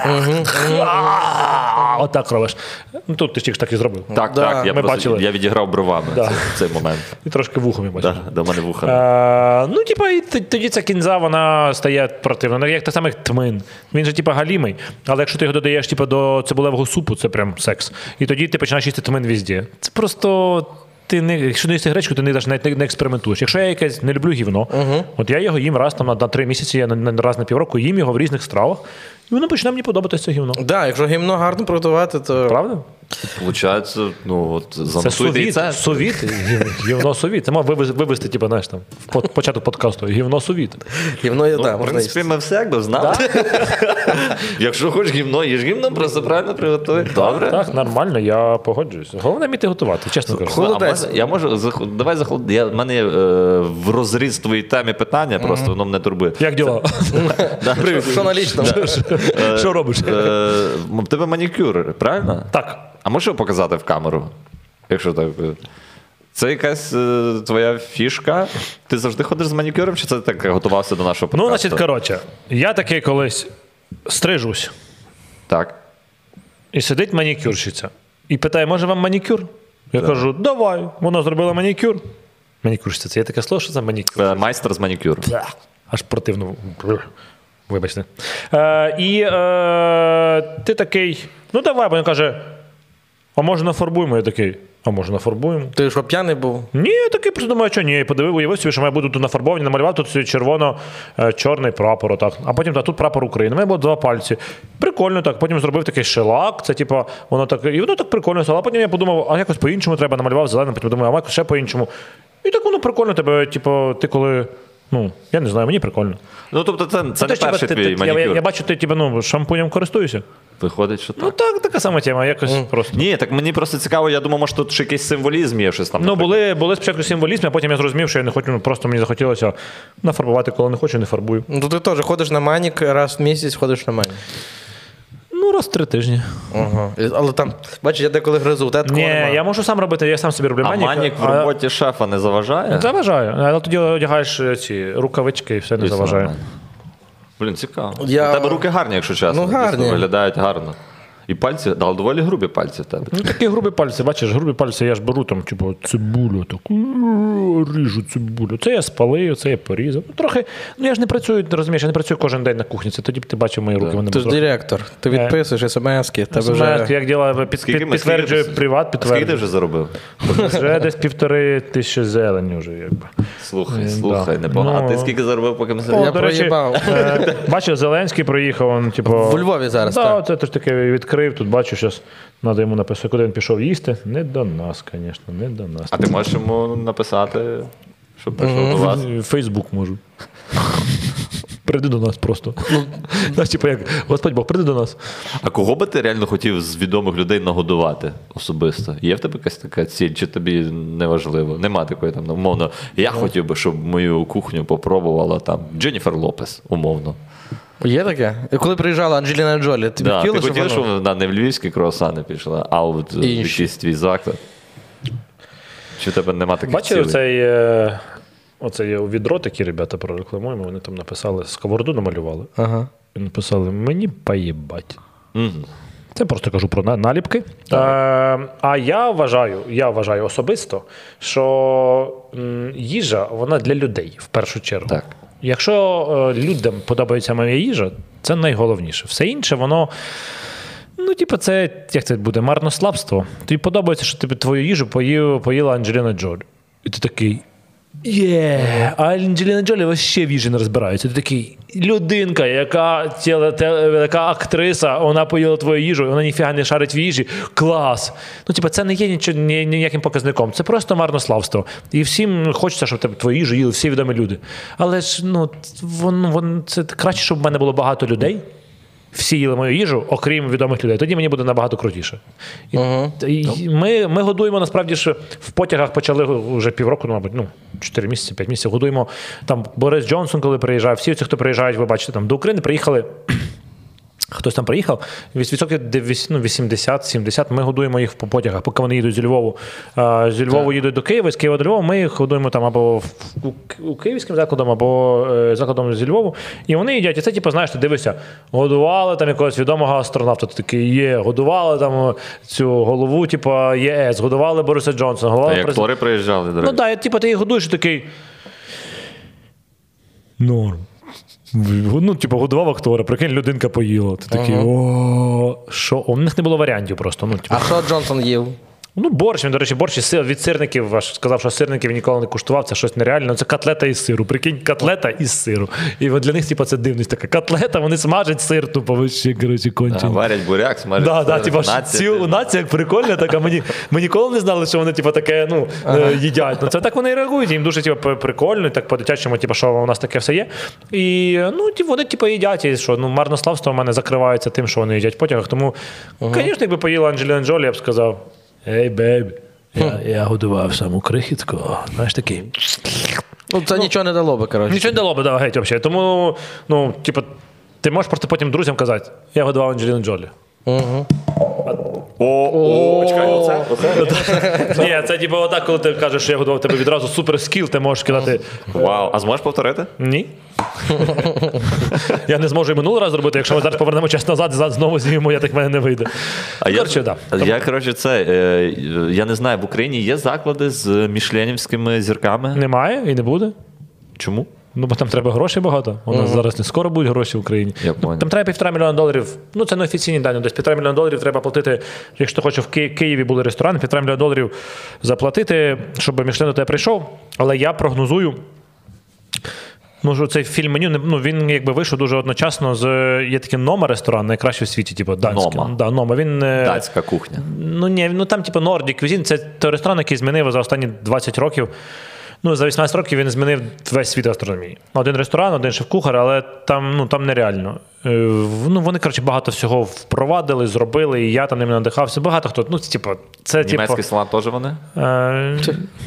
отак робиш. Ну тут ти ж тільки так і зробив. Так, Да, так, я, ми просто, бачили. я відіграв бровами Да. цей, цей момент. І трошки вухом я бачив. Да, до мене вуха. Е, ну, типа, і т- тоді ця кінза, вона стає противна. Ну, як так само, як тмин. Він же, типа, галімий. Але якщо ти його додаєш, типа, до цибулевого супу, це прям секс. І тоді ти починаєш їсти тмин везде. Це просто. Ти не, якщо не їсти гречку, ти не, навіть не, не експериментуєш. Якщо я якесь не люблю гівно, от я його їм раз там, на, на три місяці, я на, на, раз на півроку їм його в різних стравах, і воно почне мені подобатися це гівно. Да, якщо гімно гарно приготувати, то Правда? Получається, ну от Це занотуйте і совіт, це. совіт, гів- гівно совіт. Це мав вивез- вивести, типу, знаєш, там, в по- початок подкасту, гівно совіт. гімно є, Ну, да, в можна принципі, їсти. ми все якби знали. Якщо хочеш гімно, їж гімно, просто правильно приготуй. Добре. Так, нормально, я погоджуюсь. Головне вміти готувати, чесно кажу. Ну, а Холодець. можна- я можу зах- давай заход. Я в мене є, е, в розріз твоїй темі питання, просто воно мене турбує. Як діла? Привіт, що на лічному? Що робиш? Е, в тебе манікюр, правильно? Так. А можеш його показати в камеру? Якщо так. е, Це якась е, твоя фішка? Ти завжди ходиш з манікюром, чи це так готувався до нашого подкасту? Ну, значить, коротше, я такий колись стрижусь, Так. і сидить манікюрщиця. І питає, може вам манікюр? Я кажу, давай. Вона зробила манікюр. Манікюрщиця, це є таке слово, що це манікюр? Е, Майстер з манікюру. Бля, аж противно. Бррр. Вибачте. Е, і е, ти такий, ну давай, бо він каже, а може нафарбуємо? Я такий, а може нафарбуємо? Ти що, п'яний був? Ні, я такий просто думаю, що ні, я подивив, уявив собі, що має бути тут нафарбовані, намалював тут червоно-чорний прапор, отак. А потім та, тут прапор України. У мене було два пальці. Прикольно так. Потім зробив такий шелак, це типу, воно так, і воно так прикольно стало. А потім я подумав, а якось по-іншому треба, намалював зеленим, потім думаю, а якось ще по-іншому. І так воно прикольно тебе, типу, ти коли, ну, я не знаю, мені прикольно. Ну, тобто, це, це Ти не ж, типу, перший ти- твій ти- я, манікюр. я, я бачу, ти типу, ну, шампунем користуєшся. Виходить, що Ну так. так, така сама тема, якось просто. Ні, так мені просто цікаво, я думав, може тут ще якийсь символізм є, щось там. Ну, наприклад. були, були спочатку символізм, а потім я зрозумів, що я не хочу, ну, просто мені захотілося нафарбувати, коли не хочу, не фарбую. Ну, то ти теж ходиш на манік, раз в місяць ходиш на манік. Ну, раз в три тижні. Ага. Але там, бачиш, я деколи гризу, у тебе такого Ні, нема. я можу сам робити, я сам собі роблю А манік. манік в а- роботі шефа не заважає? Заважає. Але тоді одягаєш е, ці рукавички і все не Дійсно заважає. нормально. Блін, цікаво. Я- У тебе руки гарні, якщо чесно. Ну, гарні. Дійсно, виглядають гарно. І пальці, да, доволі грубі пальці в тебе. Ну, такі грубі пальці, бачиш, грубі пальці я ж беру там, типу, цибулю, таку ріжу цибулю. Це я спалив, це я порізав. Ну, трохи, ну я ж не працюю, ти розумієш, я не працюю кожен день на кухні. Це тоді б ти бачив мої руки. Вони Ти ж трохи- директор, ти відписуєш смс-ки, тебе Смс, вже... як діла, під, Скільки під, ми- підтверджує скільки- приват, Скільки ти підтверджує. вже заробив? Вже десь півтори тисячі зелені вже, якби. Слухай, Е, слухай, да. непогано. А Ну, ти скільки заробив, поки ми О, сиділи? Я до речі, проїбав. е, бачив, Зеленський проїхав, він, типу... В Львові зараз, Да, так. це теж таке відкрив, тут бачу, зараз треба йому написати, куди він пішов їсти. Не до нас, звісно, не до нас. А ти можеш йому написати, щоб прийшов до вас? Фейсбук можу. Прийди до нас просто. Знаєш, типу, як Господь Бог, прийди до нас. А кого би ти реально хотів з відомих людей нагодувати особисто? Є в тебе якась така ціль, чи тобі не важливо? Нема такої там, ну, умовно. Я хотів би, щоб мою кухню попробувала там Дженніфер Лопес, умовно. Є таке? І коли приїжджала Анджеліна Джолі, тобі Да, хотіли, ти хотів, щоб щоб воно... вона не в львівські круасани пішла, а от в Інші. якийсь твій заклад? Чи в тебе нема таких Бачив цілей? оцей, е, оцей є відро, такі ребята прорекламуємо, вони там написали, сковороду намалювали. Ага. І написали, мені поїбать. Мгм. Це просто кажу про на- наліпки. Е, а я вважаю, я вважаю особисто, що м, їжа вона для людей в першу чергу. Так. Якщо е, людям подобається моя їжа, це найголовніше. Все інше, воно. Ну, типу, це як це буде марнославство. Тобі подобається, що тобі твою їжу поїв, поїла Анджеліна Джолі. І ти такий. Є, а Анджеліна Джолі вообще в їжі не розбирається. Ти такий людинка, яка тіле, те, яка актриса, вона поїла твою їжу, вона ніфіга не шарить в їжі. Клас. Ну, типу, це не є нічого, ні, ніяким показником. Це просто марнославство. І всім хочеться, щоб тебе твою їжу їли всі відомі люди. Але ж, ну, воно, воно, це краще, щоб в мене було багато людей. всі їли мою їжу, окрім відомих людей. Тоді мені буде набагато крутіше. І, Угу. і ми, ми годуємо, насправді, що в потягах почали вже півроку, ну, мабуть, ну, чотири місяці, п'ять місяців годуємо. Там Борис Джонсон, коли приїжджає, всі ці, хто приїжджають, ви бачите, там до України приїхали. Хтось там приїхав, відсотків вісімдесят-сімдесят ми годуємо їх по потягах, поки вони їдуть зі Львову. А, зі Львову їдуть до Києва, з Києва до Львова, ми їх годуємо там або в, у, у київським закладом, або е, закладом зі Львову. І вони їдять. І це, типу, знаєш, ти дивишся, годували там якогось відомого астронавта, ти такий є, годували там цю голову, типу, ЄС, годували Бориса Джонсона. Годували А як президент... актори приїжджали, до речі. Ну так, да, типу, ти їх годуєш і такий... Норм. Ну, типу, годував актора, прикинь, людинка поїла. Ти такий, о, що? У них не було варіантів просто. Ну, типу. А що Джонсон їв? Ну, борщ, він, до речі, борщ із сир, від сирників, аж сказав, що сирників ніколи не куштував, це щось нереальне. Це котлета із сиру, прикинь, котлета із сиру. І от для них, типу, це дивність така. Котлета, вони смажать сир, тупо, вообще, коротше, кончені. Варять буряк, смажать. Да, да, типу, ці у нації як прикольно, така, мені, ми ніколи не знали, що вони типу, таке ну, ага. їдять. Ну, це так вони і реагують, їм дуже типу, прикольно, так по-дитячому, типу, що у нас таке все є. І ну, типу, вони типу, їдять, і що ну, марнославство в мене закривається тим, що вони їдять в потягах. Тому, звісно, ага. якби поїла Анджеліна Джолі, я б сказав, ей, бейбі. Я, я годував саму крихітку, знаєш, такий. Ну, це ну, нічого не дало би, коротше. Нічого не дало би, да, геть, взагалі. Тому, ну, типу, ти можеш просто потім друзям казати, я годував Анджеліну Джолі. Угу. О, о, чекай, оце? оце? Ні, це типу отак, коли ти кажеш, що я годував тебе відразу супер скіл, ти можеш кидати. Вау, а зможеш повторити? Ні. Я не зможу і минулий раз зробити, якщо ми зараз повернемо час назад, знову знімемо, я так в мене не вийде. А коротше, я, да. я, коротше, це, е, я не знаю, в Україні є заклади з мішленівськими зірками? Немає і не буде. Чому? Ну, бо там треба грошей багато. У нас uh-huh. зараз не скоро будуть гроші в Україні. Ну, там треба півтора мільйона доларів. Ну, це не офіційні дані. Десь півтора мільйона доларів треба платити. Якщо ти хочеш, в Ки- Києві були ресторани, півтора мільйона доларів заплатити, щоб Мішлен до тебе прийшов. Але я прогнозую, ну, що цей фільм меню, ну, він якби вийшов дуже одночасно з... Є такий Нома ресторан, найкращий в світі, типу, данський. Нома. Да, Нома. Він, датська кухня. Ну, ні, ну там, типу, Nordic Cuisine. Це той ресторан, який змінив за останні двадцять років. Ну, за вісімнадцять років він змінив весь світ гастрономії. Один ресторан, один шеф-кухар, але там, ну, там нереально. Ну, вони, коротше, багато всього впровадили, зробили, і я там ними надихався. Багато хто, ну, типу, це, типу... Німецький салат теж вони? Е...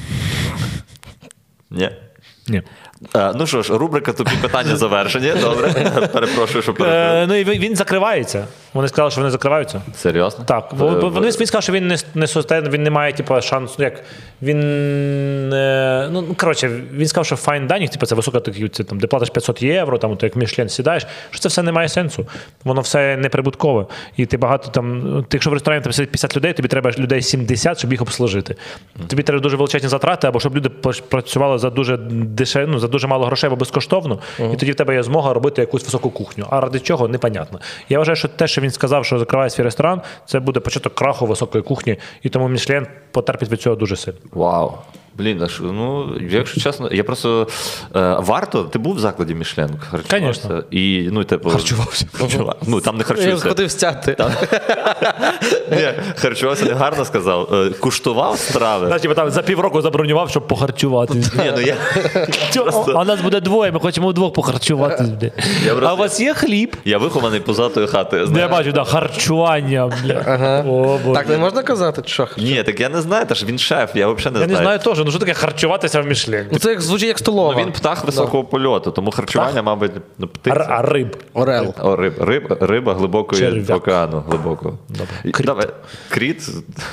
Ні. Ні. А, ну що ж, рубрика «Тупі питання» завершені. Добре. Перепрошую, що перепрошую. Е, ну, і він закривається. Вони сказали, що вони закриваються. Серйозно? Так. Бо, бо вони, він сказав, що він не, не состен, він не має, типу, шансу, ну, як, він, е, ну, коротше, він сказав, що fine dining, типу, це висока, це, там, де платиш п'ятсот євро, там, то, як Мішлен сідаєш, що це все не має сенсу. Воно все неприбуткове. І ти багато, там, ти, якщо в ресторані там сидить п'ятдесят людей, тобі треба людей сімдесят, щоб їх обслужити. Тобі треба дуже величезні затрати, або щоб люди працювали за дуже дешев, ну, за дуже мало грошей, або безкоштовно, uh-huh. і тоді в тебе є змога робити якусь високу кухню. А ради чого? Непонятно. Я вважаю, що те, що він сказав, що закриває свій ресторан, це буде початок краху високої кухні, і тому Мішлен потерпить від цього дуже сильно. Вау. Блін, ну, якщо чесно, я просто... Е, варто? Ти був в закладі Мішлен? Звісно. І, ну, типу... Харчувався. Ну, там не харчувався. Я ходив стяти. Там... Ні, харчувався, не гарно сказав. Е, куштував страви. Знаєш, типу, там за півроку забронював, щоб похарчувати. Ні, ну я... Просто... А у нас буде двоє, ми хочемо вдвох похарчувати. Просто... А у вас є хліб? Я вихований позатої хати. Я бачу, да, харчування. Бля. Ага. О, так не можна казати, що харчування? Ні, так я не знаю, ж він шеф, я взагалі не я знаю. Я не знаю теж, ну що таке харчуватися в Мішлен? Ну це як, звучить як столова. Ну він птах високого да. польоту, тому харчування, птах? Мабуть, ну, птиця. А, а риб? Орел. О, риб, риб, риба глибокої Черв'як. океану. Глибокого. Кріт. Давай. Кріт?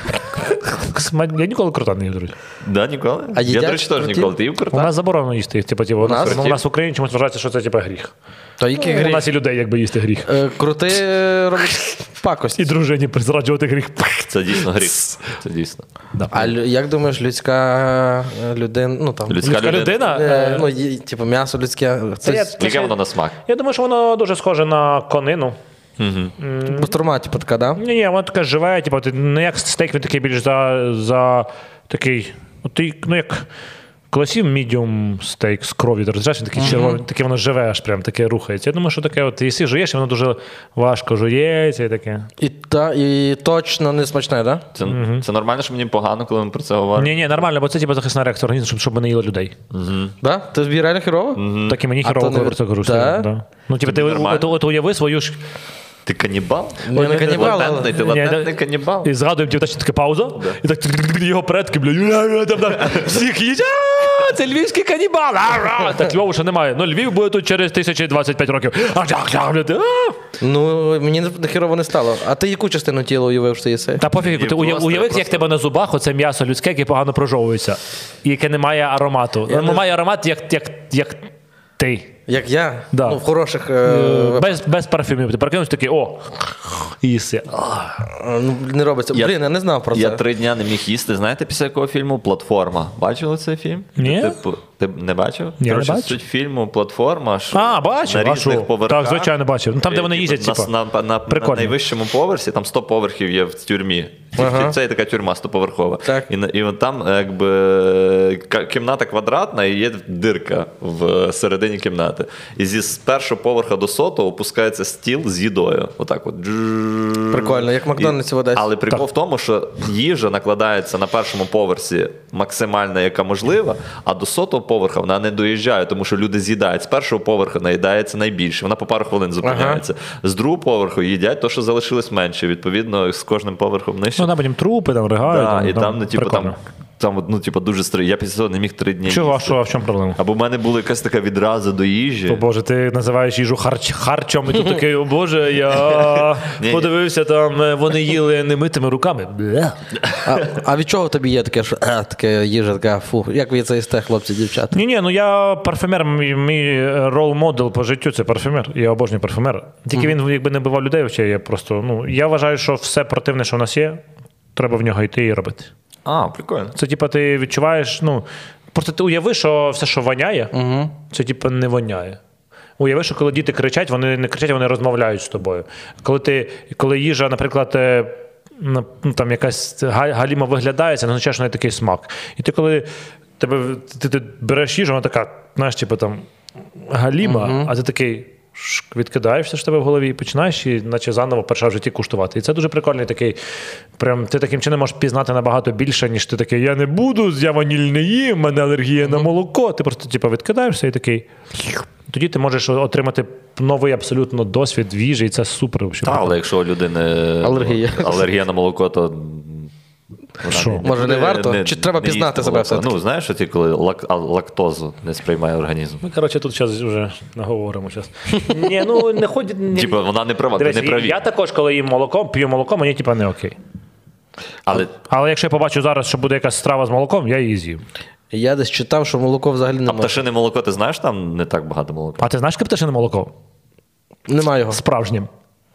Я ніколи крута не їв, друзі. Да, ніколи? А я, до речі, теж ніколи. Ти їв крута? У нас заборонено їсти. Типу, типу, у, нас? У нас в Україні чомусь вважається, що це типу, гріх. То який гріх? У нас і людей якби їсти гріх. Е, крути робить пакость. І дружині зраджувати гріх. Це дійсно гріх. Це дійсно. Да. А як думаєш, людська людина, ну там людська, людська людина, е, ну є, типу м'ясо людське. Це, це, це, яке воно на смак? Я думаю, що воно дуже схоже на конину. Угу. Бастурма, типу, така, да? Ні, ні, воно таке живе, типу, не як стейк, він такий більш за, за такий, ну як колосів мідіум стейк з кров'ю, ти розумієш, він такий uh-huh. червоний, таке воно живе аж прям, таке рухається. Я думаю, що таке, от, їси жуєш, і воно дуже важко жується і таке. І, та, і точно не смачне, да? Це, uh-huh. це нормально, що мені погано, коли ми про це говоримо? Ні, ні, нормально, бо це типу захисна реакція організму, щоб, щоб ми не їли людей. Uh-huh. Да? Ти тобі реально хірово? Uh-huh. Так і мені хірово, коли про це кажу. Да? Да. Ну, типу, ти от, от уяви свою ж Ти канібал? Ну, я не канібал, але... Латентний, ти Ні, латентний да- канібал? І згадуємо, ті, така пауза, і так його предки, бля, там, так, всіх їдять, «А, це львівський канібал. а-ра». Так Львову ще немає. Ну, Львів буде тут через тисячу двадцять п'ять років. А, а, а. Ну, мені хірово не стало. А ти яку частину тіла уявив, що ти їси? Та пофіг, ти уяв- просто- уяви, як просто- тебе на зубах оце м'ясо людське, яке погано прожовується, і яке не має аромату. Воно має аромат, як, як, як ти. Як я? Да. Ну, в хороших... Е... Без, без парфюмів. Ти прокинувся такий, о, і їси. Ну, не робиться. Я- Блін, я не знав про це. Я три дня не міг їсти. Знаєте, після якого фільму «Платформа»? Бачили цей фільм? Ні. Типу, ти не бачив? не Коротше, бачив. суть фільму «Платформа», що А, бачив, на а що? різних поверхах. Так, звичайно, бачив. Ну, там, де вони Типу, їздять, на, типу. на, на, на Прикольно. найвищому поверсі, там сто поверхів є в тюрмі. Ага. Це є така тюрма стоповерхова. Так. І, на- і от там якби ка- кімната квадратна і є дирка в середині кімнати. І зі з першого поверха до сотого опускається стіл з їдою. Отак от. Джжж. Прикольно, як в Макдональдсі в Одесі. Але прикол в тому, що їжа накладається на першому поверсі максимальна, яка можлива, а до сотого поверха вона не доїжджає, тому що люди з'їдають. З першого поверху наїдається найбільше, вона по пару хвилин зупиняється. З другого поверху їдять то, що залишилось менше. Відповідно, з кожним поверхом нижче. Ну, там потім трупи, там ригають. Да, там, і там, ну, типу, там, прикольно. там, ну, типу, дуже стри. Я після цього не міг три дні Чого, а їсти. що, а в чому проблема? Або в мене була якась така відраза до їжі. О Боже, ти називаєш їжу харч, харчом, і тут такий, о Боже, я Ні. подивився, там е, вони їли немитими руками. Бля. А, а від чого тобі є таке, що а, таке їжа, така, фу, як ви це їсте, хлопці, дівчата? Ні, ні, ну я парфюмер, мій, мій рол-модел по життю це парфюмер. Я обожнюю парфюмера. Тільки він якби не бивав людей, взагалі, я просто, ну, я вважаю, що все противне, що в нас є, треба в нього йти і робити. А, прикольно. Це, типу, ти відчуваєш, ну, просто ти уяви, що все, що воняє, Угу. це, типу, не воняє. Уяви, що коли діти кричать, вони не кричать, вони розмовляють з тобою. Коли, ти, коли їжа, наприклад, е, ну, там якась га- галіма виглядає, це не означає, що вона такий смак. І ти коли тебе, ти, ти береш їжу, вона така, знаєш, типу там галіма, uh-huh. а ти такий шк, відкидаєш все ж тебе в голові і починаєш, і наче заново перша в житті куштувати. І це дуже прикольний такий, прям ти таким чином можеш пізнати набагато більше, ніж ти такий, я не буду, я ваніль не їм, в мене алергія uh-huh. на молоко. Ти просто типу, відкидаєшся і такий... Тоді ти можеш отримати новий абсолютно досвід в їжі, і це супер. Та, але якщо у людини Алергія. алергія на молоко, то вона Що? Може, не варто? Чи треба не пізнати їсти себе молоко. все-таки? Ну, знаєш, що ти коли лак, а, лактозу не сприймає організм. Ми, коротше, тут зараз вже наговоримо. Щас. Ні, ну не ходять... ні. Типа, вона не права, ти Дивись, не праві. я також, коли їм молоко, п'ю молоко, мені типа не окей. Але Але якщо я побачу зараз, що буде якась страва з молоком, я її з'їм. Я десь читав, що молоко взагалі а немає. пташине молоко, ти знаєш, там не так багато молока. А ти знаєш, яке пташине молоко? Немає його. Справжнім.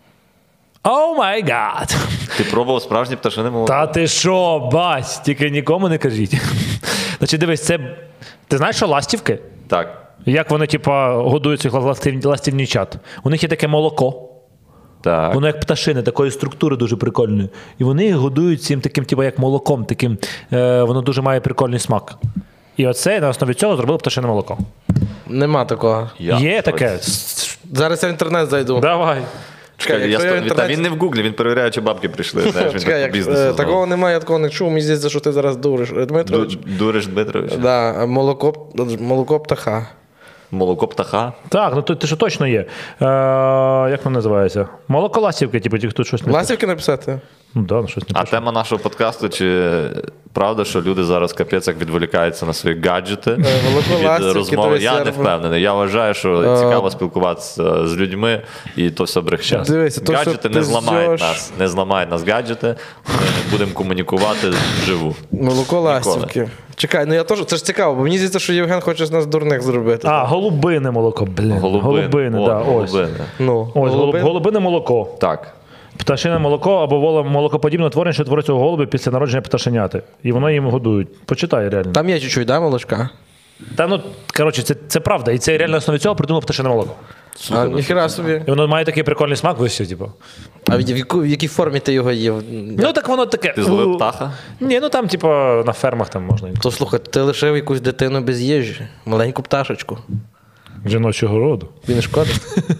О май гад! Ти пробував справжнє пташине молоко? Та ти що, бась, тільки нікому не кажіть. Значить, дивись, це... Ти знаєш, що ластівки? Так. Як вони, типа, годують цих ластів... ластівнічат? У них є таке молоко. Так. Воно як пташини, такої структури дуже прикольної. І вони їх годують цим таким, типу, як молоком. Таким, е, воно дуже має прикольний смак. І оце на основі цього зробили пташине молоко. Нема такого. Я Є щось. таке. Зараз я в інтернет зайду. Давай. Чекай, Я якщо я в сто- Та інтернеті... він не в гуглі, він перевіряє, чи бабки прийшли. Знаєш, він Чекай, так як, по бізнесу. е, знову. такого немає, я такого не чув. Мені здається, що ти зараз дуриш. Е, Дмитрович? Ду- Дуриш Дмитрович. Да, молоко, молоко птаха. Молоко птаха. Так, ну то, ти що точно є. Е, як воно називається? Молоко ластівки, типу, ті, хто щось не... Ластівки написати? Ну, да, ну, щось не А пише. тема нашого подкасту, чи правда, що люди зараз капець як відволікаються на свої гаджети молоко, від ластівки, розмови? той Я не сервер. впевнений. Я вважаю, що цікаво спілкуватися з людьми, і то все брехня. Дивися, то, Гаджети що не ти зламають зьош. нас. Не зламають нас гаджети. Ми будемо комунікувати вживу. Молоко ластівки. Чекай, ну я теж, це ж цікаво, бо мені здається, що Євген хоче з нас дурних зробити. А, голубине молоко, блін. Голубини. Голубине, О, да, ось. голубини. Ну, Ось, голубин. голубине молоко. Так. Пташине молоко або воло- молокоподібне творення, що твориться у голубі після народження пташеняти. І воно їм годують. Почитай реально. Там є чуть-чуть, да, молочка? Та ну, коротше, це, це правда. І це реально на основі цього придумав пташине молоко. А, ніхера собі. І воно має такий прикольний смак, ви все, типу. А в, яку, в якій формі ти його їв? Ну так воно таке. Ти зловив птаха? Ні, ну там, типу, на фермах там можна. То слухай, ти лишив якусь дитину без їжі, маленьку пташечку. Жіночого роду. Він не шкодить.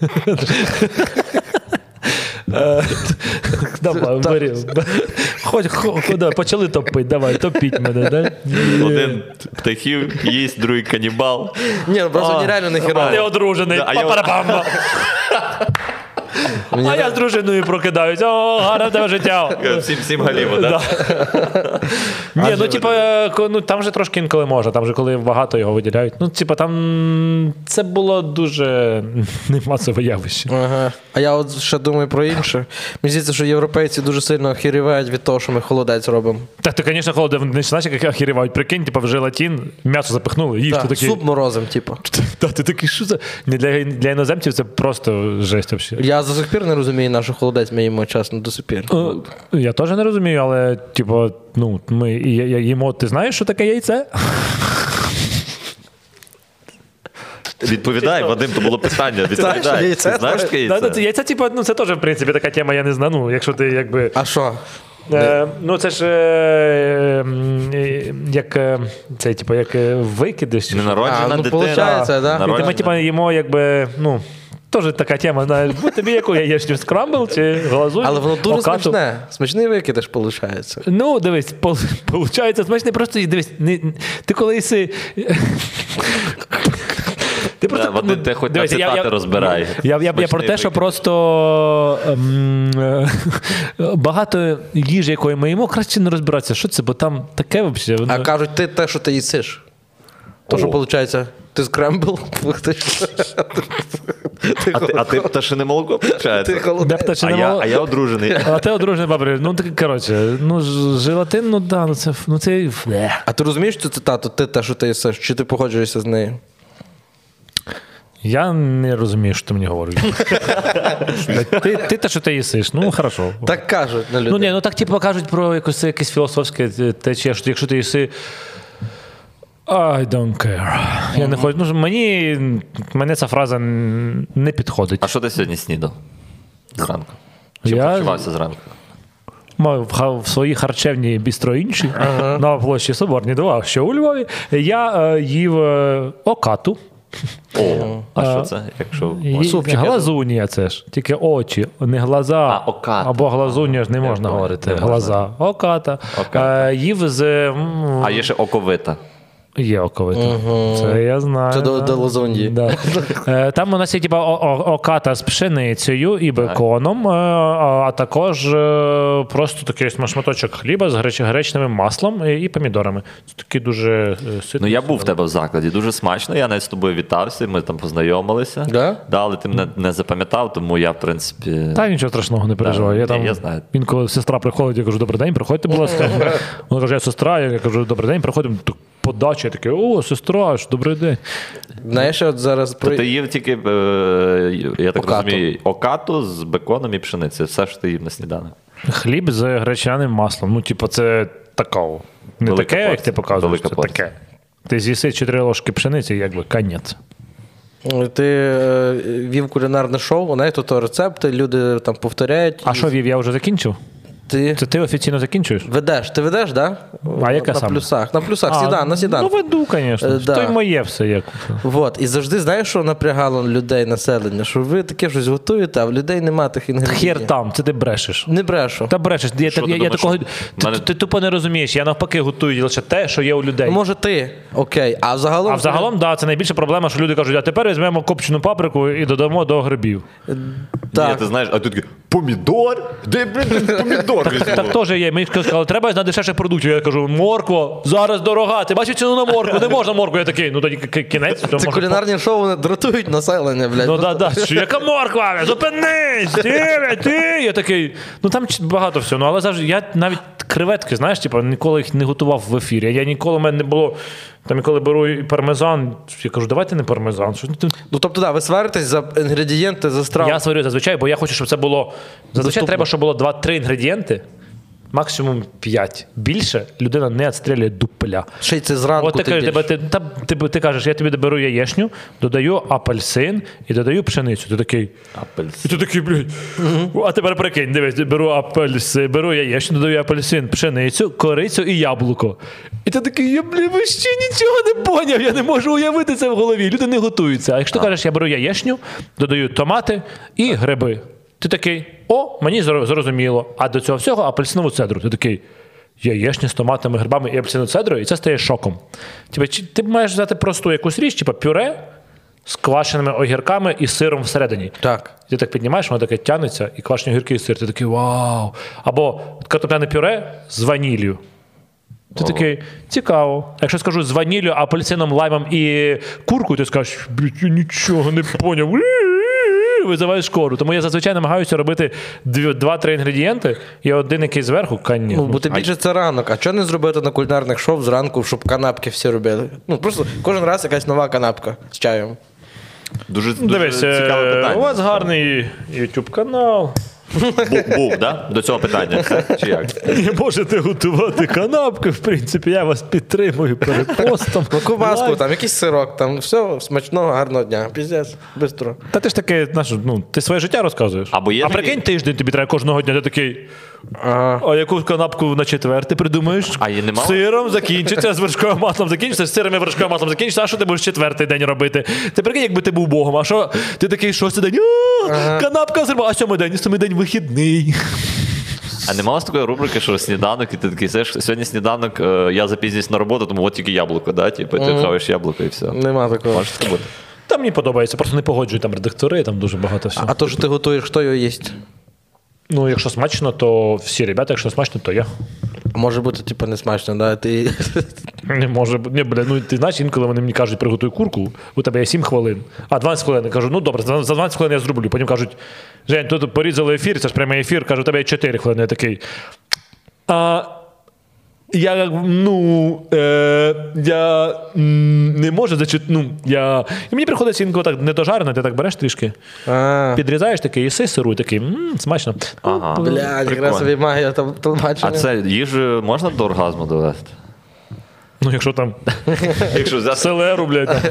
Давай, бери. Хоч, куди, почали топити, давай, топіть мене, да? Один птахів їсть, другий канібал. Ні, ну просто А, нереально не Не херово. одружений. Да, а я- Па-па-па-пам. А я з дружиною прокидаюсь. О, гарне тебе життя. Всім, всім галіво, да? Ні, ну, типа, ну, там же трошки інколи можна, там же коли багато його виділяють. Ну, типа, там це було дуже немасове явище. Ага. А я от ще думаю про інше. Мені здається, що європейці дуже сильно охерівають від того, що ми холодець робимо. Так, ти, звісно, холодець, не знаєш, як охерівають. Прикинь, типа, в желатин, м'ясо запихнули, їж, Так, ти такий... суп морозим, типу. Та, ти такий, що це? Ні, для, для іноземців це просто жесть взагалі. Я до сих пір не розумію, на що холодець ми їмо, чесно, до сих пір. Я теж не розумію, але, типу, ну, ми їмо, ти знаєш, що таке яйце? Відповідай, Вадим, то було питання. Відповідай. Знаєш, яйце? Ти знаєш таке Да, да, яйце? Яйце, типу, ну, це теж, в принципі, така тема, я не знаю, ну, якщо ти, якби... А що? Е, ну, це ж е, е, як, е, це, типу, як е, викидиш. чи що? Ненароджена А, ну, дитина. получається, да. І ми, Народжена. типу, їмо, якби, ну, теж така тема, знаєш, будь тобі яку яєчню скрамбл чи глазурь, Але воно дуже окату. смачне. Смачний викидиш, виходить. Ну, дивись, виходить смачно, просто, дивись, не, ти коли їси... Ти Да, Вадим, ти хоч на цитати розбирай. Я, я, я, я про те, що просто ем, е, багато їжі, якої ми їмо, краще не розбиратися. Що це, бо там таке взагалі. А кажуть, ти те, що ти їсиш. То, що О. виходить, ти скрембл, фактично. А ти, а ти пташине молоко, Ти виходить? Де холодець. пташине А я, молоко? а я одружений. А ти одружений бабри. Ну, так, коротше, ну, ж- желатин, ну, да, ну, це, ну, це, фе. А ти розумієш цю цитату, ти те, що ти їсиш, чи ти погоджуєшся з нею? Я не розумію, що ти мені говориш. ти, ти те, що ти їсиш, ну, хорошо. Так кажуть на Ну, людей. ні, ну так типу кажуть про якось, якесь філософське течія, що якщо ти їси I don't care. Я не хочу. Ну, мені, мене ця фраза не підходить. А що ти сьогодні снідав? Зранку? Чим Я- харчувався зранку? Мав в, ха- в своїй харчевні бістро інші на площі Соборній два, що у Львові, я е, їв е, окату. О, а що це? Якщо... І супчик, я глазунія це ж. Тільки очі, не глаза. А, оката. Або глазунія ж не можна понял, говорити. не можна. Глаза. Оката. Оката. Е, їв з... м, А є ще оковита. Є оковита. Це я знаю. Це до- да. до лазуньї. Да. Е, Там у нас є типа, о- о- оката з пшеницею і беконом, е, а а також е, просто такий шматочок хліба з греч- гречневим маслом і і помідорами. Це такий дуже е, ситний. Ну, я був в тебе в закладі, дуже смачно. Я навіть з тобою вітався, ми там познайомилися. Да? Да, але ти мене не запам'ятав, тому я, в принципі. Та нічого страшного, не переживай. Да, Я, там, ні, я знаю. інколи сестра приходить, я кажу, добрий день, приходьте, будь ласка. Вона каже, я сестра, я кажу, добрий день, приходимо. Так, подача, я такий, о, сестра, ж, добрий день. Знаєш, от зараз... То ти їв тільки, е, я так Окату. розумію, окату з беконом і пшеницею. Все, що ти їв на сніданок. Хліб з гречаним маслом. Ну, типу, це такого. Не Велика таке, як порція. ти показуєш, Велика це порція. таке. Ти з'їси чотири ложки пшениці, якби, конець. Ти е, вів кулінарне шоу, знаєш, то рецепти, люди там повторяють. А і що, Вів, я вже закінчив? Ти Це ти офіційно закінчуєш? ведеш, ти ведеш, так? Да? А яке на саме? плюсах. На плюсах, снідан, на снідан. Ну, веду, звісно. Е, да. То й моє все як. Вот. І завжди знаєш, що напрягало людей, населення, що ви таке щось готуєте, а в людей нема тих інгредієнтів. Хер там, це ти брешеш. Не брешу. Та брешеш. Я, Що так- ти я, я думаєш, такого, що ти, мене- ти, ти тупо не розумієш. Я навпаки готую лише те, що є у людей. Ну, може ти, окей. А взагалом. А взагалом, да, це найбільша проблема, що люди кажуть, а тепер візьмемо копчену паприку і додамо до грибів. Ні, Так. ти знаєш, а ти такий, помідор? Де, блін, помідор візьму? Так теж є. Мені сказали, треба на дешевших продуктів. Я кажу, морква, зараз дорога. Ти бачиш ціну на моркву, не можна моркву. Я такий, ну тоді к- кінець. то Це може, кулінарні шоу вони дратують населення, блядь. Ну да, да. Що, яка морква? Зупинись! Ти, ти! Я такий, ну там ч- багато всього. Ну, але завжди, я навіть креветки, знаєш, типу, ніколи їх не готував в ефірі. Я ніколи, в мене не було, там, коли беру і пармезан, я кажу, давайте не пармезан. Що, ти- Ну тобто, да, ви сваритесь за інгредієнти, за страву. Я сварю зазвичай, бо я хочу, щоб це було. Зазвичай Доступно. треба, щоб було два-три інгредієнти, максимум п'ять. Більше людина не відстрілює дупля. Ще й це зранку. От ти ти кажеш, більш. тебе, ти, та, ти, ти кажеш, я тобі беру яєчню, додаю апельсин і додаю пшеницю. Ти такий. І Апельсин. ти такий, блядь. А тепер прикинь, дивись, беру апельсин, беру яєчню, додаю апельсин, пшеницю, корицю і яблуко. І ти такий, я, блядь, ви ще нічого не поняв, я не можу уявити це в голові. Люди не готуються. А якщо ти кажеш, я беру яєчню, додаю томати і гриби. Ти такий, о, мені зро- зрозуміло. А до цього всього апельсинову цедру. Ти такий, яєчня з томатами, грибами і апельсиновою цедрою, і це стає шоком. Типа, чи- ти маєш взяти просту якусь річ, типа пюре, з квашеними огірками і сиром всередині. Так. Ти так піднімаєш, воно таке тягнеться, і квашені огірки і сир. Ти такий вау! Або картопляне пюре з ваніллю. Ти такий, цікаво. А якщо скажу з ваніллю, апельсином, лаймом і куркою, ти скажеш, блядь, я нічого не поняв. Визиваєш шкоду. Тому я зазвичай намагаюся робити два-три інгредієнти і один якийсь зверху, кані. Ну, бо тим більше це ранок. А чого не зробити на кулінарних шоу зранку, щоб канапки всі робили? Ну, просто кожен раз якась нова канапка з чаєм. Дуже, дуже Дивись, цікаве е, питання. у вас гарний YouTube канал. Був, був, да? До цього питання. Чи як? Не можете готувати канапки, в принципі, я вас підтримую перепостом. Ну, ковбаску, Лайк. там якийсь сирок, там все, смачного, гарного дня. Піздець, бистро. Та ти ж таке, знаєш, ну, ти своє життя розказуєш. Або є а такі- прикинь, тиждень тобі треба кожного дня, ти такий, Ага. а яку канапку на четвер ти придумаєш? А її нема? Сиром закінчиться, з вершковим маслом закінчиться, з сиром і вершковим маслом закінчиться, а що ти будеш четвертий день робити? Ти прикинь, якби ти був Богом, а що ти такий шостий день, а, канапка з а сьомий день, сьомий день вихідний. А нема у вас такої рубрики, що сніданок, і ти такий, знаєш, сьогодні сніданок, е, я запізнююсь на роботу, тому от тільки яблуко, да? Типу, ти хаваєш яблуко і все. Нема такого. Може це бути? Та мені подобається, просто не погоджують там редактори, там дуже багато всього. А то, що ти готуєш, хто його їсть? Ну, якщо смачно, то всі ребята, якщо смачно, то я. Може бути, типу, не смачно, да? Ти... Не може бути. Ні, бля, ну ти знаєш, інколи вони мені кажуть, приготуй курку, у тебе є сім хвилин, а дванадцять хвилин. Я кажу, ну добре, за за дванадцять хвилин я зроблю. Потім кажуть, Жень, тут порізали ефір, це ж прямий ефір, кажу, у тебе є чотири хвилини. Я такий. А, я, ну, е, я м, не можу зачит, ну, я... І мені приходиться інколи так недожарено, ти так береш трішки, А, підрізаєш такий, їси сиру, і такий, м, смачно. Ага. бля, якраз Прикольно. собі магія там А телебачення. це їжу можна до оргазму довести? Ну, якщо там Якщо взяти... селеру, блядь.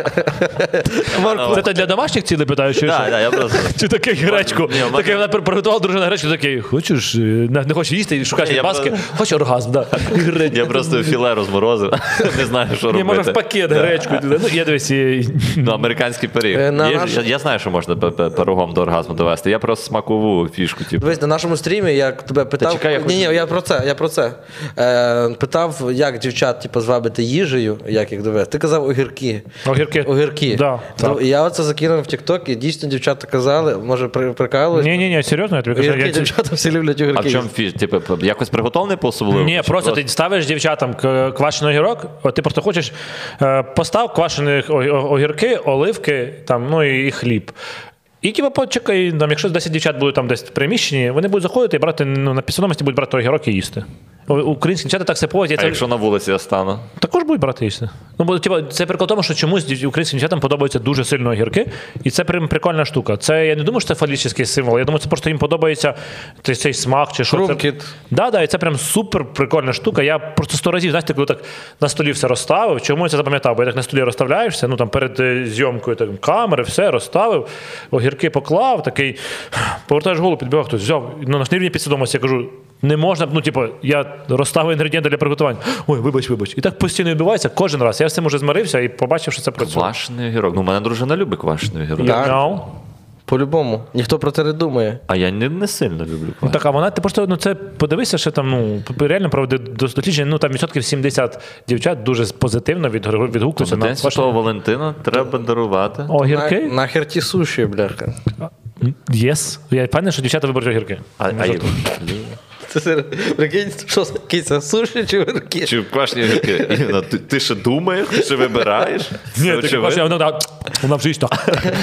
Це ти для домашніх цілей питаєш, чи що? Так, так, я просто... Чи такий гречку? Ні, в мене- Такий, вона приготувала дружина гречку, такий, хочеш, е, не, не хочеш їсти, і шукаєш Ні, я баски, просто- хочеш оргазм, да. І гречку. Я просто філе розморозив, не знаю, що Ні, робити. може в пакет гречку. Ну, я дивись, і- Ну, американський пиріг. Е, на Є- наш- я, я знаю, що можна п- п- пирогом до оргазму довести. Я просто смакову фішку, типу. Дивись, на нашому стрімі я тебе питав. чекай, я ні, хочу- ні, я про це, я про це. Е, питав, як дівчат типу, звабити їжею, як їх довести. Ти казав огірки. Огірки. Огірки. Да, Ну, так. і я оце закинув в TikTok, і дійсно дівчата казали, може при, прикалують. Ні, ні, ні, серйозно, я тобі кажу. Огірки, Я ці- дівчата всі люблять огірки. А в чому фіш? Типу, п- якось приготовлений по особливому? Ні, просто ти ставиш дівчатам к- квашений огірок, от ти просто хочеш, е, постав квашені о- о- огірки, оливки, там, ну і, і хліб. І типу, почекай, там, якщо десять дівчат будуть там десь в приміщенні, вони будуть заходити і брати, ну, на підсвідомості будуть брати огірок і їсти. О- Українські дівчата так себе поводять. А Це- якщо на вулиці я стану? Також будуть брати їсти. Ну, бо, типу, це прикол в тому, що чомусь дів- українським дівчатам подобаються дуже сильно огірки, і це прям прикольна штука. Це я не думаю, що це фалічний символ. Я думаю, це просто їм подобається цей, цей смак чи що. Хрумкіт. Це... Да, да, і це прям супер прикольна штука. Я просто сто разів, знаєте, коли так на столі все розставив. Чому я це запам'ятав? Бо я так на столі розставляєшся, ну там перед е, зйомкою там, камери, все розставив, огірки поклав, такий повертаєш голову, підбігав хтось, взяв. Ну, на рівні підсвідомості я кажу. Не можна, ну, типу, я розставив інгредієнти для приготування. Ой, вибач, вибач. І так постійно відбувається кожен раз. Я з цим уже змирився і побачив, що це працює. Квашений огірок. Ну, у мене дружина любить квашений огірок. Я- Ну, По-любому. Ніхто про це не думає. А я не, не сильно люблю квашений. так, а вона, ти просто, ну, це подивися, що там, ну, реально проведе дослідження, ну, там відсотків сімдесят дівчат дуже позитивно від, відгукуються на День Святого квашений. Валентина треба дарувати. Огірки? На, нахер ті суші, бляха. Єс. Я впевнений, що дівчата виберуть огірки. А, а, є- Це сер- прикинь, що це суші чи огірки? Чи квашені огірки? Іменно, ти, ти ще думаєш, ти ще вибираєш? Це Ні, ти очевидно. кажеш, вона, вона, вона вже їсть.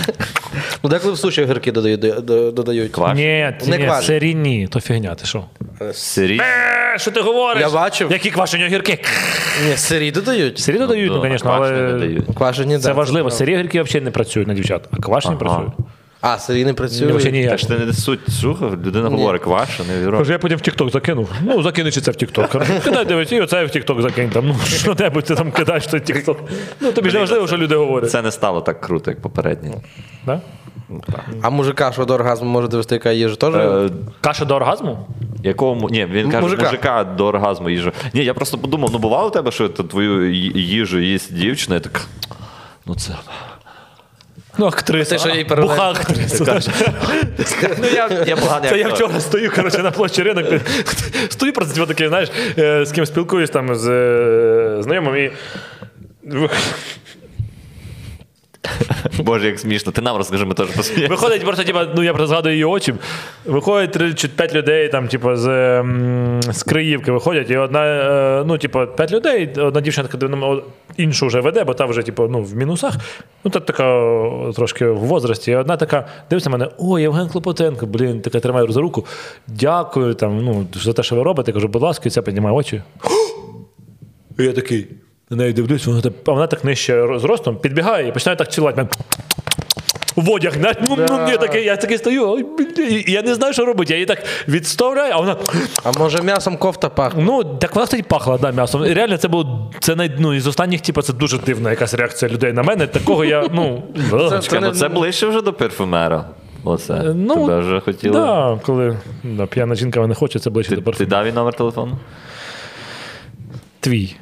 Ну, деколи в суші огірки додають. до- додають. Квашені? Ні, Не ні, квашені. сирі ні, то фігня, ти що? Сирі? Е, Що ти говориш? Я бачив. Які квашені огірки? Ні, сирі додають. Сирі додають, ну, да, звісно, квашені не але дають. Квашені, це да, важливо. правда. Сирі огірки взагалі не працюють на дівчат, а квашені Ага. працюють. А, сирі не Ні, працюють. взагалі ніяк. Так ж ти не суть слухав, людина говорить квашений огірок. Може, я потім в TikTok закинув. Ну, закинеш і це в TikTok. Коротше, кидай, дивись, і оце в TikTok закинь. Там, ну, що-небудь ти там кидаєш в той TikTok. Ну, тобі ж не важливо, що люди говорять. Це не стало так круто, як попереднє. Да? А мужика, що до оргазму може довести, яка їжа, теж? Е, Каша до оргазму? Якого му- ні, він каже, Мужика. мужика. до оргазму їжу. Ні, я просто подумав, ну бувало у тебе, що ти твою ї- їжу їсть дівчина, і так. Ну це. Ну, актриса. Це що їй а, паралельно. Буха актриса. Ну я, я поганий Це я актор. вчора стою, коротше, на площі ринок. Стою просто типу, такий, знаєш, е, з ким спілкуюсь там з е, знайомим і. Боже, як смішно. Ти нам розкажи, ми теж посміємося. Виходить, просто, типу, ну я просто згадую її очі. Виходить три чи п'ять людей, там, типу, з, м, з Криївки виходять, і одна, е, ну, типу, п'ять людей, одна дівчинка іншу вже веде, бо та вже, типу, ну, в мінусах. Ну, так така трошки в возрасті. І одна така дивиться на мене: о, Євген Клопотенко, блін, така тримаю за руку. Дякую там, ну, за те, що ви робите. Я кажу, будь ласка, і це піднімає очі. І я такий на неї дивлюсь, вона так, а вона так нижче зростом підбігає і починає так цілувати мене. В одяг. Ну, ну, я, такий, я такий стою, ой, і я не знаю, що робити. Я її так відставляю, а вона... А може м'ясом кофта пахне? Ну, так вона, кстати, пахла, да, м'ясом. І реально це було, це най, ну, із останніх, типу, це дуже дивна якась реакція людей на мене. Такого я, ну... Це, Чекай, не- ну це ближче вже до парфюмера. Оце. Ну, Тебе вже хотіли. Да, коли да, п'яна жінка не хоче, це ближче Ти, до ти парфуму. дав їй номер телефону? Твій.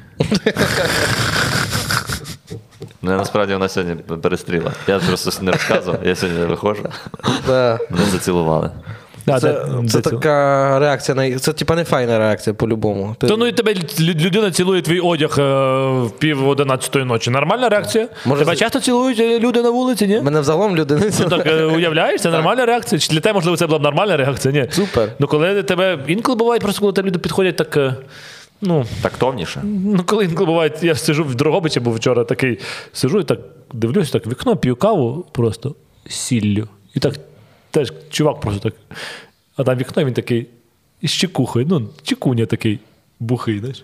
Ну, насправді вона сьогодні перестріла. Я просто не розказував, я сьогодні виходжу. Да. Мене зацілували. Да, Це, де- це де ці- така реакція на це, типа, не файна реакція по-любому. Ти... То ну і тебе лю- людина цілує твій одяг е, в пів одинадцятої ночі. Нормальна реакція? Може, Тебе це- часто цілують е, люди на вулиці, ні? Мене взагалом люди не Ну так е, уявляєш, це нормальна реакція? Чи для тебе, можливо, це була б нормальна реакція? Ні. Супер. Ну коли тебе інколи буває, просто коли тебе люди підходять так. е, Ну, Тактовніше. ну коли інколи буває, я сижу в Дрогобичі, був вчора такий, сижу і так дивлюсь, так в вікно п'ю каву просто з сіллю. І так теж чувак просто так. А там вікно, він такий із чекухою, ну, чекуня такий бухий, знаєш.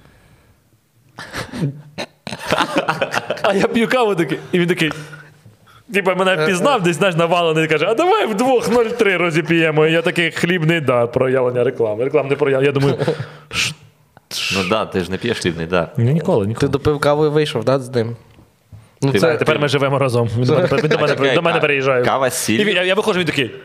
А я п'ю каву такий, і він такий. Типа мене пізнав, десь знаєш, навалений, і каже, а давай вдвох нуль три розіп'ємо. І я такий хлібний, да, проявлення реклами. Рекламний проявлення. Я думаю, «Ш- Ну так, да, ти ж не п'єш хлібний, так. Да. ні, ніколи, Ти ніколи. допив каву і вийшов, да, з ним? Ну, Ти- це... А тепер ми живемо разом. Він до мене, він до мене, Чекай, до мене а переїжджає. кава з сіллю? І він- я, я виходжу, він такий.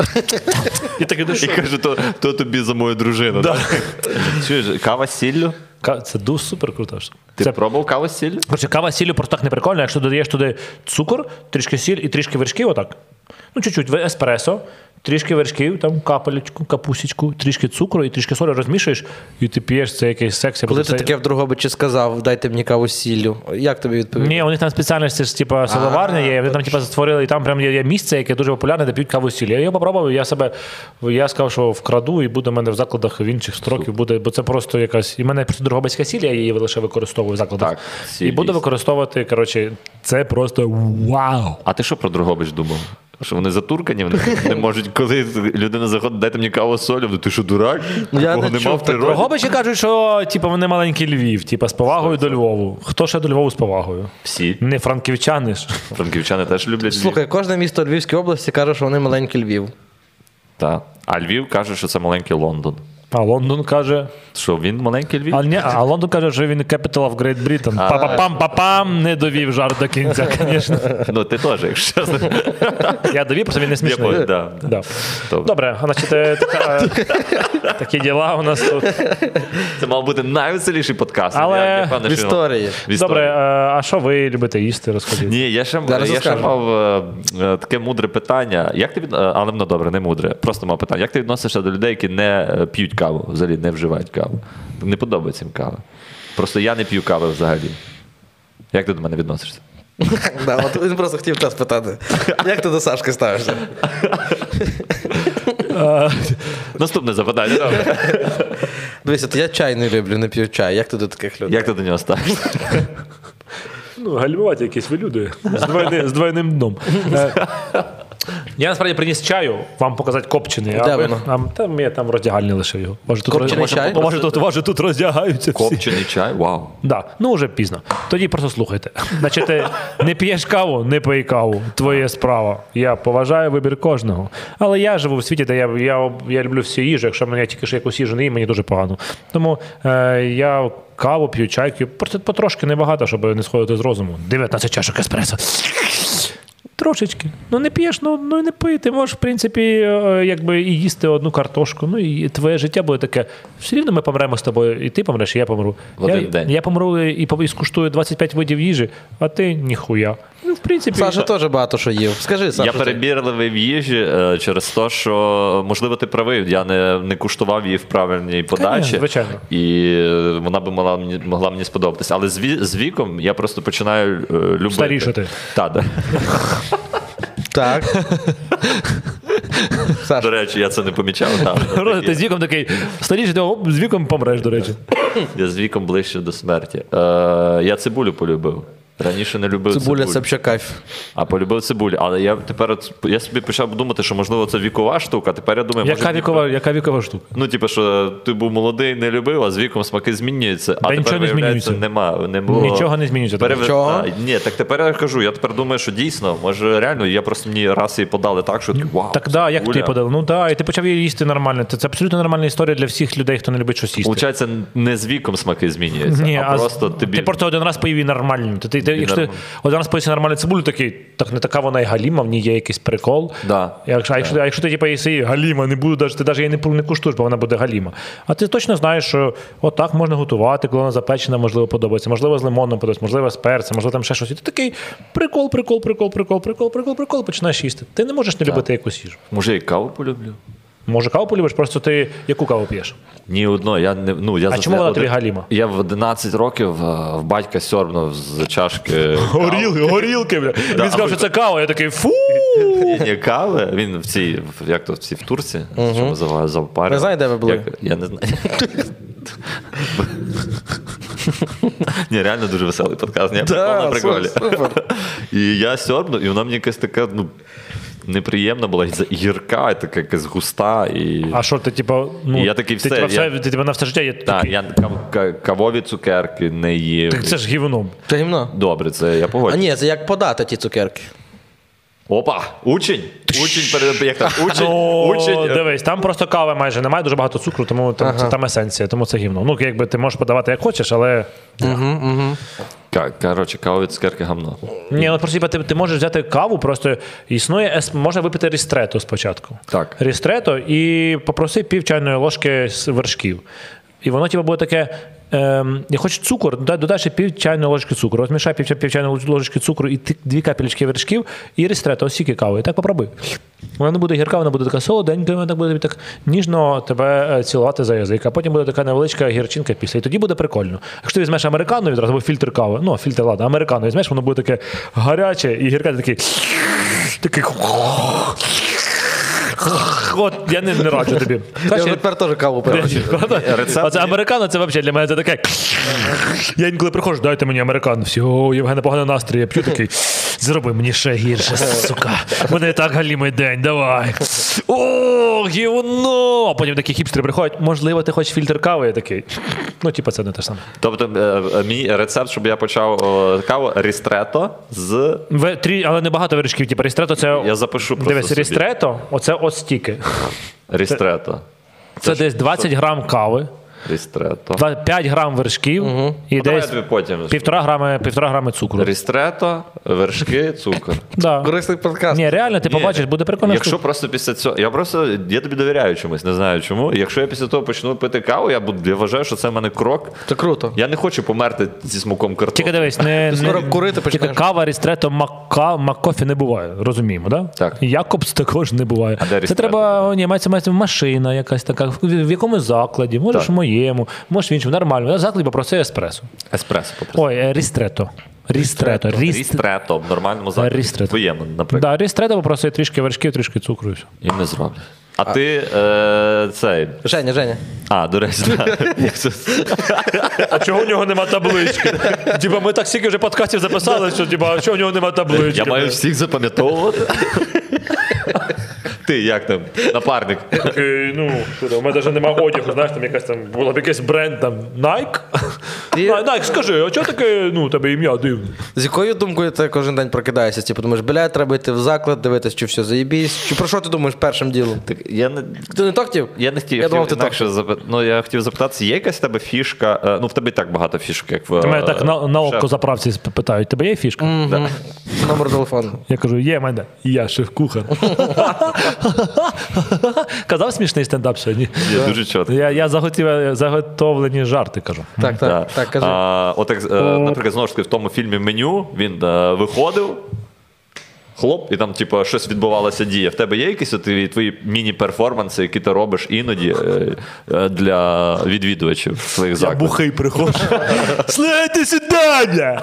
І такий, ну І що? каже, то, то тобі за мою дружину. Да. Так? Чуєш, кава з сіллю? Ка- Це дуже супер круто. Ти Це пробував каву з сіллю? Короче, кава з сіллю просто так не прикольно, якщо додаєш туди цукор, трішки сіль і трішки вершків, отак. Ну, чуть-чуть, в еспресо, трішки вершків, там капелечку, капусечку, трішки цукру і трішки солі розмішуєш, і ти п'єш, це якийсь секс. Коли ти таке в Дрогобичі сказав, дайте мені каву з сіллю, як тобі відповів? Ні, у них там спеціальність, це ж типа силоварня є, вони там типа створили, і там прям є, є місце, яке дуже популярне, де п'ють каву з сіллю. Я його попробував, я себе, я сказав, що вкраду, і буде в мене в закладах в інших строків, буде, бо це просто якась, і в мене просто Дрогобицька сіль, я її лише використовую в закладах. Так, сіль і буду дійсно. використовувати, коротше, це просто вау. А ти що про Дрогобич думав? Що вони затуркані, вони не можуть, коли людина заходить, дайте мені каву з солью, ну ти що, дурак? Ну, я Такого не нема чув в природі. Дрогобичі кажуть, що типу, вони маленький Львів, типу, з повагою до Львову. Хто ще до Львову з повагою? Всі. Не франківчани ж. Франківчани теж люблять Львів. Слухай, кожне місто Львівської області каже, що вони маленький Львів. Так. А Львів каже, що це маленький Лондон. А Лондон каже. Що, він маленький Львів? А, ні, а Лондон каже, що він capital of Great Britain. Па-па-пам-па-пам, не довів жарт до кінця, звісно. Ну, ти теж, якщо чесно. Я довів, просто він не смішний. Я понял, да. Да. Добре. Добре, значить, е, така, такі діла у нас тут. Це мав бути найвеселіший подкаст. Але Я- я впевнений, В що- історії. в історії. Добре, е, а що ви любите їсти, розкажіть? Ні, я ще, Зараз я ще розкажу. мав е, е, таке мудре питання. Як ти від... е, Але воно добре, не мудре. Просто мав питання. Як ти відносишся до людей, які не е, п'ють каву, взагалі не вживають каву? Не подобається їм кава. Просто я не п'ю кави взагалі. Як ти до мене відносишся? Да, от він просто хотів тебе спитати. Як ти до Сашки ставишся? Наступне запитання. Добре. Дивися, то я чай не люблю, не п'ю чай. Як ти до таких людей? Як ти до нього ставишся? Ну, гальмувати якісь ви люди з, двойни, з двойним дном. Е, Я насправді приніс чаю, вам показати копчений. Де а ви- воно? а, там я там роздягальні лишив його. Може, тут, Копчений може, чай? Може, тут, може, тут роздягаються всі. Копчений чай? Вау. Да. Ну, вже пізно. Тоді просто слухайте. Значить, ти не п'єш каву, не пий каву. Твоя справа. Я поважаю вибір кожного. Але я живу в світі, де я, я, я люблю всю їжу. Якщо мене тільки що якусь їжу не їм, мені дуже погано. Тому е, я каву п'ю, чай п'ю. Просто потрошки небагато, щоб не сходити з розуму. дев'ятнадцять чашок еспресо. Трошечки. Ну не п'єш, ну, ну не пий. Ти можеш, в принципі, е, якби і їсти одну картошку. Ну і твоє життя буде таке. Все рівно ми помремо з тобою. І ти помреш, і я помру. В один я, день. я помру і, і скуштую двадцять п'ять видів їжі, а ти ніхуя. Ну, в принципі, Саша теж багато що їв. Скажи, Саша. Я ти. перебірливий в їжі е, через те, що, можливо, ти правий, я не, не куштував її в правильній подачі. звичайно. І е, вона би могла, мені- могла мені сподобатися. Але з, ві- з віком я просто починаю е, любити. Старішати. Так, да. Так. До Саша. речі, я це не помічав. Так. Розе, ти з віком такий, старіший, ти оп, з віком помреш, до речі. Я з віком ближче до смерті. Е, я цибулю полюбив. Раніше не любив Цибуля цибулю. це взагалі кайф. А полюбив цибулю. Але я тепер от- я собі почав думати, що можливо це вікова штука. Тепер я думаю, Яка може, вікова, яка вікова штука? ну, типу, що ти був молодий, не любив, а з віком смаки змінюються. А Та тепер, нічого не виявляється, змінюється. нема. Не було. Нічого не змінюється. Перев... Чого? А, ні, так тепер я кажу, я тепер думаю, що дійсно, може реально, я просто мені раз її подали так, що такий, вау, Так, да, як цибуля. ти подав? Ну да, і ти почав її їсти нормально. Це, це абсолютно нормальна історія для всіх людей, хто не любить щось їсти. Получається, не з віком смаки змінюються, Ні, а а просто з- тобі... ти просто один раз поїв і нормально. Ти, ти, ти, якщо ти нормально. один раз поїси нормальну цибулю, такий, так не така вона і галіма, в ній є якийсь прикол. Да. Якщо, а якщо, ти- а якщо ти типу, їси галіма, не буду, даже, ти навіть її не, не куштуєш, бо вона буде галіма. А ти точно знаєш, що отак можна готувати, коли вона запечена, можливо, подобається, можливо, з лимоном подобається, можливо, з перцем, можливо, там ще щось. І ти такий прикол, прикол, прикол, прикол, прикол, прикол, прикол, починаєш їсти. Ти не можеш не любити якусь їжу. Може, і каву полюблю? Може, каву полюбиш, просто ти яку каву п'єш? Ні одно, я не ну я А за- чому вона один- тобі галіма? Я в одинадцять років е, в батька сьорбнув з чашки. Горілки, горілки, бля. Він сказав, що це кава, я такий фу. Ні, ні, кави. Він в цій, в- як то в цій в Турції, що називає завпарі. Ви знаєте, де ви були? Як, я не знаю. Ні, реально дуже веселий подкаст. Ні, прикол на приколі. супер. І я сьорбнув, і вона мені якась така, ну, неприємна була, і гірка, і така якась густа. І... А що ти, типу, ну, І я такий, ти, все, типу, я- все, ти типу, на все життя є Так, такий. я кав- ка- кавові цукерки не їв. Так це ж гівном. Це гімно. Добре, це я А погоджу. ні, це як подати ті цукерки. Опа, учень. Учень перед як там, учень, Ну, учень. дивись, там просто кави майже немає, дуже багато цукру, тому там, Ага. це там есенція, тому це гівно. Ну, якби ти можеш подавати як хочеш, але. Ка- Коротше, кавові цукерки гамно. Ні, ну просто типу, ти, ти можеш взяти каву, просто існує, ес- можна випити рістрето спочатку. Так. Рістрето і попроси пів чайної ложки з вершків. І воно типу, буде таке. Ем, я хочу цукор, додай, додай ще пів чайної ложки цукру. Розмішай пів, пів чайної ложки цукру і ти- дві капелечки вершків, і рістрето, ось стільки кави. І так попробуй. Вона не буде гірка, вона буде така солоденька, вона так буде тобі так ніжно тебе е, цілувати за язик, а потім буде така невеличка гірчинка після. І тоді буде прикольно. Якщо ти візьмеш американо відразу, або фільтр кави, ну, фільтр, ладно, американо візьмеш, воно буде таке гаряче, і гірка ти такий. такий. От, я не, не раджу тобі. Я Краще- тепер теж каву пив. Правда? рецепт А це є? американо, це взагалі для мене це таке. Я інколи приходжу, дайте мені американо. Все, о, Євгена, поганий настрій. Я п'ю такий. Зроби мені ще гірше, сука. У мене і так галімий день, давай. О, гівно! А потім такі хіпстери приходять. Можливо, ти хочеш фільтр кави? Я такий. Ну, типа, це не те ж саме. Тобто, е, е, мій рецепт, щоб я почав о, каву рістрето з. Ви, трі, але не багато вершків. Типу, рістрето це. Я запишу просто Дивись, собі. рістрето, оце ось стільки. Рістрето. Це десь двадцять грам кави, Рістрето. два- п'ять грам вершків і Ну, давай десь я тобі потім. півтора грами, півтора грами цукру. Рістрето, вершки, цукор. Да. Корисний подкаст. Ні, реально, ти Ні, побачиш, буде прикольно. Якщо просто після цього. Я просто я тобі довіряю чомусь, не знаю чому. І якщо я після того почну пити каву, я буду я вважаю, що це в мене крок. Це круто. Я не хочу померти зі смаком Тільки картоплі. дивись, не, Ти скоро курити тільки почнеш. кава, рістрето, мака, маккофі не буває. Розуміємо, да? Так. Якобс також не буває. А де Це рістрето? треба, ні, мається, мається машина якась така, в, в якомусь закладі, можеш Так. в моєму, можеш в іншому, нормально. На закладі попроси еспресо. Еспресо попросив. Ой, е, рістрето. Рістрето. Ріст... Рістрето в нормальному закладі. Рістрето. Твоєму, наприклад. Да, рістрето попроси трішки вершків, трішки цукру і все. І не зроблю. А ти е, цей. Женя, Женя. А, до речі, так. Як це- А чого в нього нема таблички? Типа ми так стільки вже подкастів записали, що типа, а чого в нього нема таблички? Я маю всіх запам'ятовувати. Ти як там, напарник? Такий, ну, що там, у мене навіть немає одягу, знаєш, там якась там, була б якийсь бренд там Nike. Ти- Най- Nike, скажи, а чого таке, ну, тебе ім'я дивне? З якою думкою ти кожен день прокидаєшся? Типу, думаєш, бля, треба йти в заклад, дивитись, чи все заєбісь. Чи про що ти думаєш першим ділом? Так, я не, Ти не то хотів? я не хотів, Я я думав, хотів ти інакше запит... Ну, я хотів запитатися, є якась в тебе фішка? Е, Ну, в тебе і так багато фішок, як в... Ти мене так на, на око шеф. заправці сп- питають, тебе є фішка? Мгм. Номер телефону. Я кажу, є в мене, я шеф-кухар. Казав смішний стендап сьогодні? Я дуже чітко. Я, я заготів, заготовлені жарти кажу. Так, так, так, кажи. А, от, як, е, наприклад, знову ж таки, в тому фільмі «Меню» він е, виходив, хлоп, і там, типу, щось відбувалося дія. В тебе є якісь от твої міні-перформанси, які ти робиш іноді е, е, для відвідувачів своїх закладів? Я бухий приходжу. Слухайте сюди!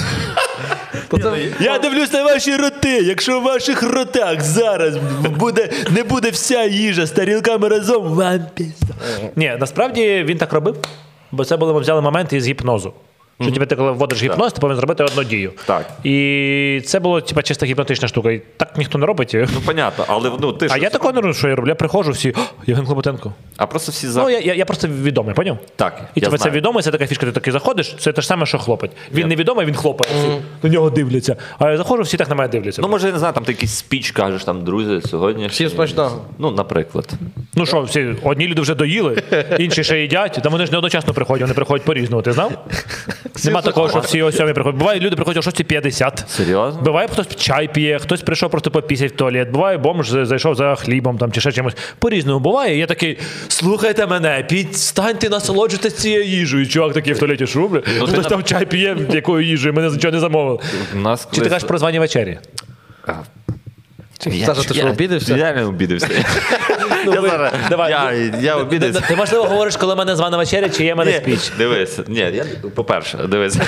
Я дивлюсь на ваші роти. Якщо в ваших ротах зараз буде, не буде вся їжа з тарілками разом, вам пізда. Ні, насправді він так робив, бо це були, ми взяли моменти із гіпнозу. Що mm-hmm. ти коли вводиш гіпноз, ти повинен зробити одну дію. Так. І це було типу, чисто гіпнотична штука. І так ніхто не робить. Ну, понятно, але ну, ти А я такого не роблю, що я роблю. Я приходжу, всі, Євген Клопотенко. А просто всі за... Ну, я, я, я просто відомий, поняв? Так, І я тебе це знаю. відомий, це така фішка, ти такий заходиш, це те ж саме, що хлопець. Він Я- невідомий, він хлопає, всі на нього дивляться. А я заходжу, всі так на мене дивляться. Ну, може, я не знаю, там ти якийсь спіч кажеш, там, друзі, сьогодні... Всім смачного. Ну, наприклад. Ну що, всі, одні люди вже доїли, інші ще їдять, там вони ж не одночасно приходять, вони приходять по-різному, ти знав? Нема такого, що всі о сьомій приходять. Буває, люди приходять о шостій п'ятдесят. Серйозно? Буває, хтось чай п'є, хтось прийшов просто попісять в туалет. Буває, бомж зайшов за хлібом там, чи ще чимось. По-різному буває. І я такий, слухайте мене, підстаньте, насолоджуйтесь цією їжею. Чувак такий в туалеті шублі. Ну, Хтось там чай п'є, якою їжею, мене нічого не замовили. У нас Чи ти колись- кажеш про звані вечері? Саша, ти що, обідався? Я не обідався. Я ви- зараз- давай. Я, я обідався. Ти, можливо, говориш, коли в мене звана вечеря, чи є в мене Ні, спіч? дивись, ні, я, по-перше, дивись.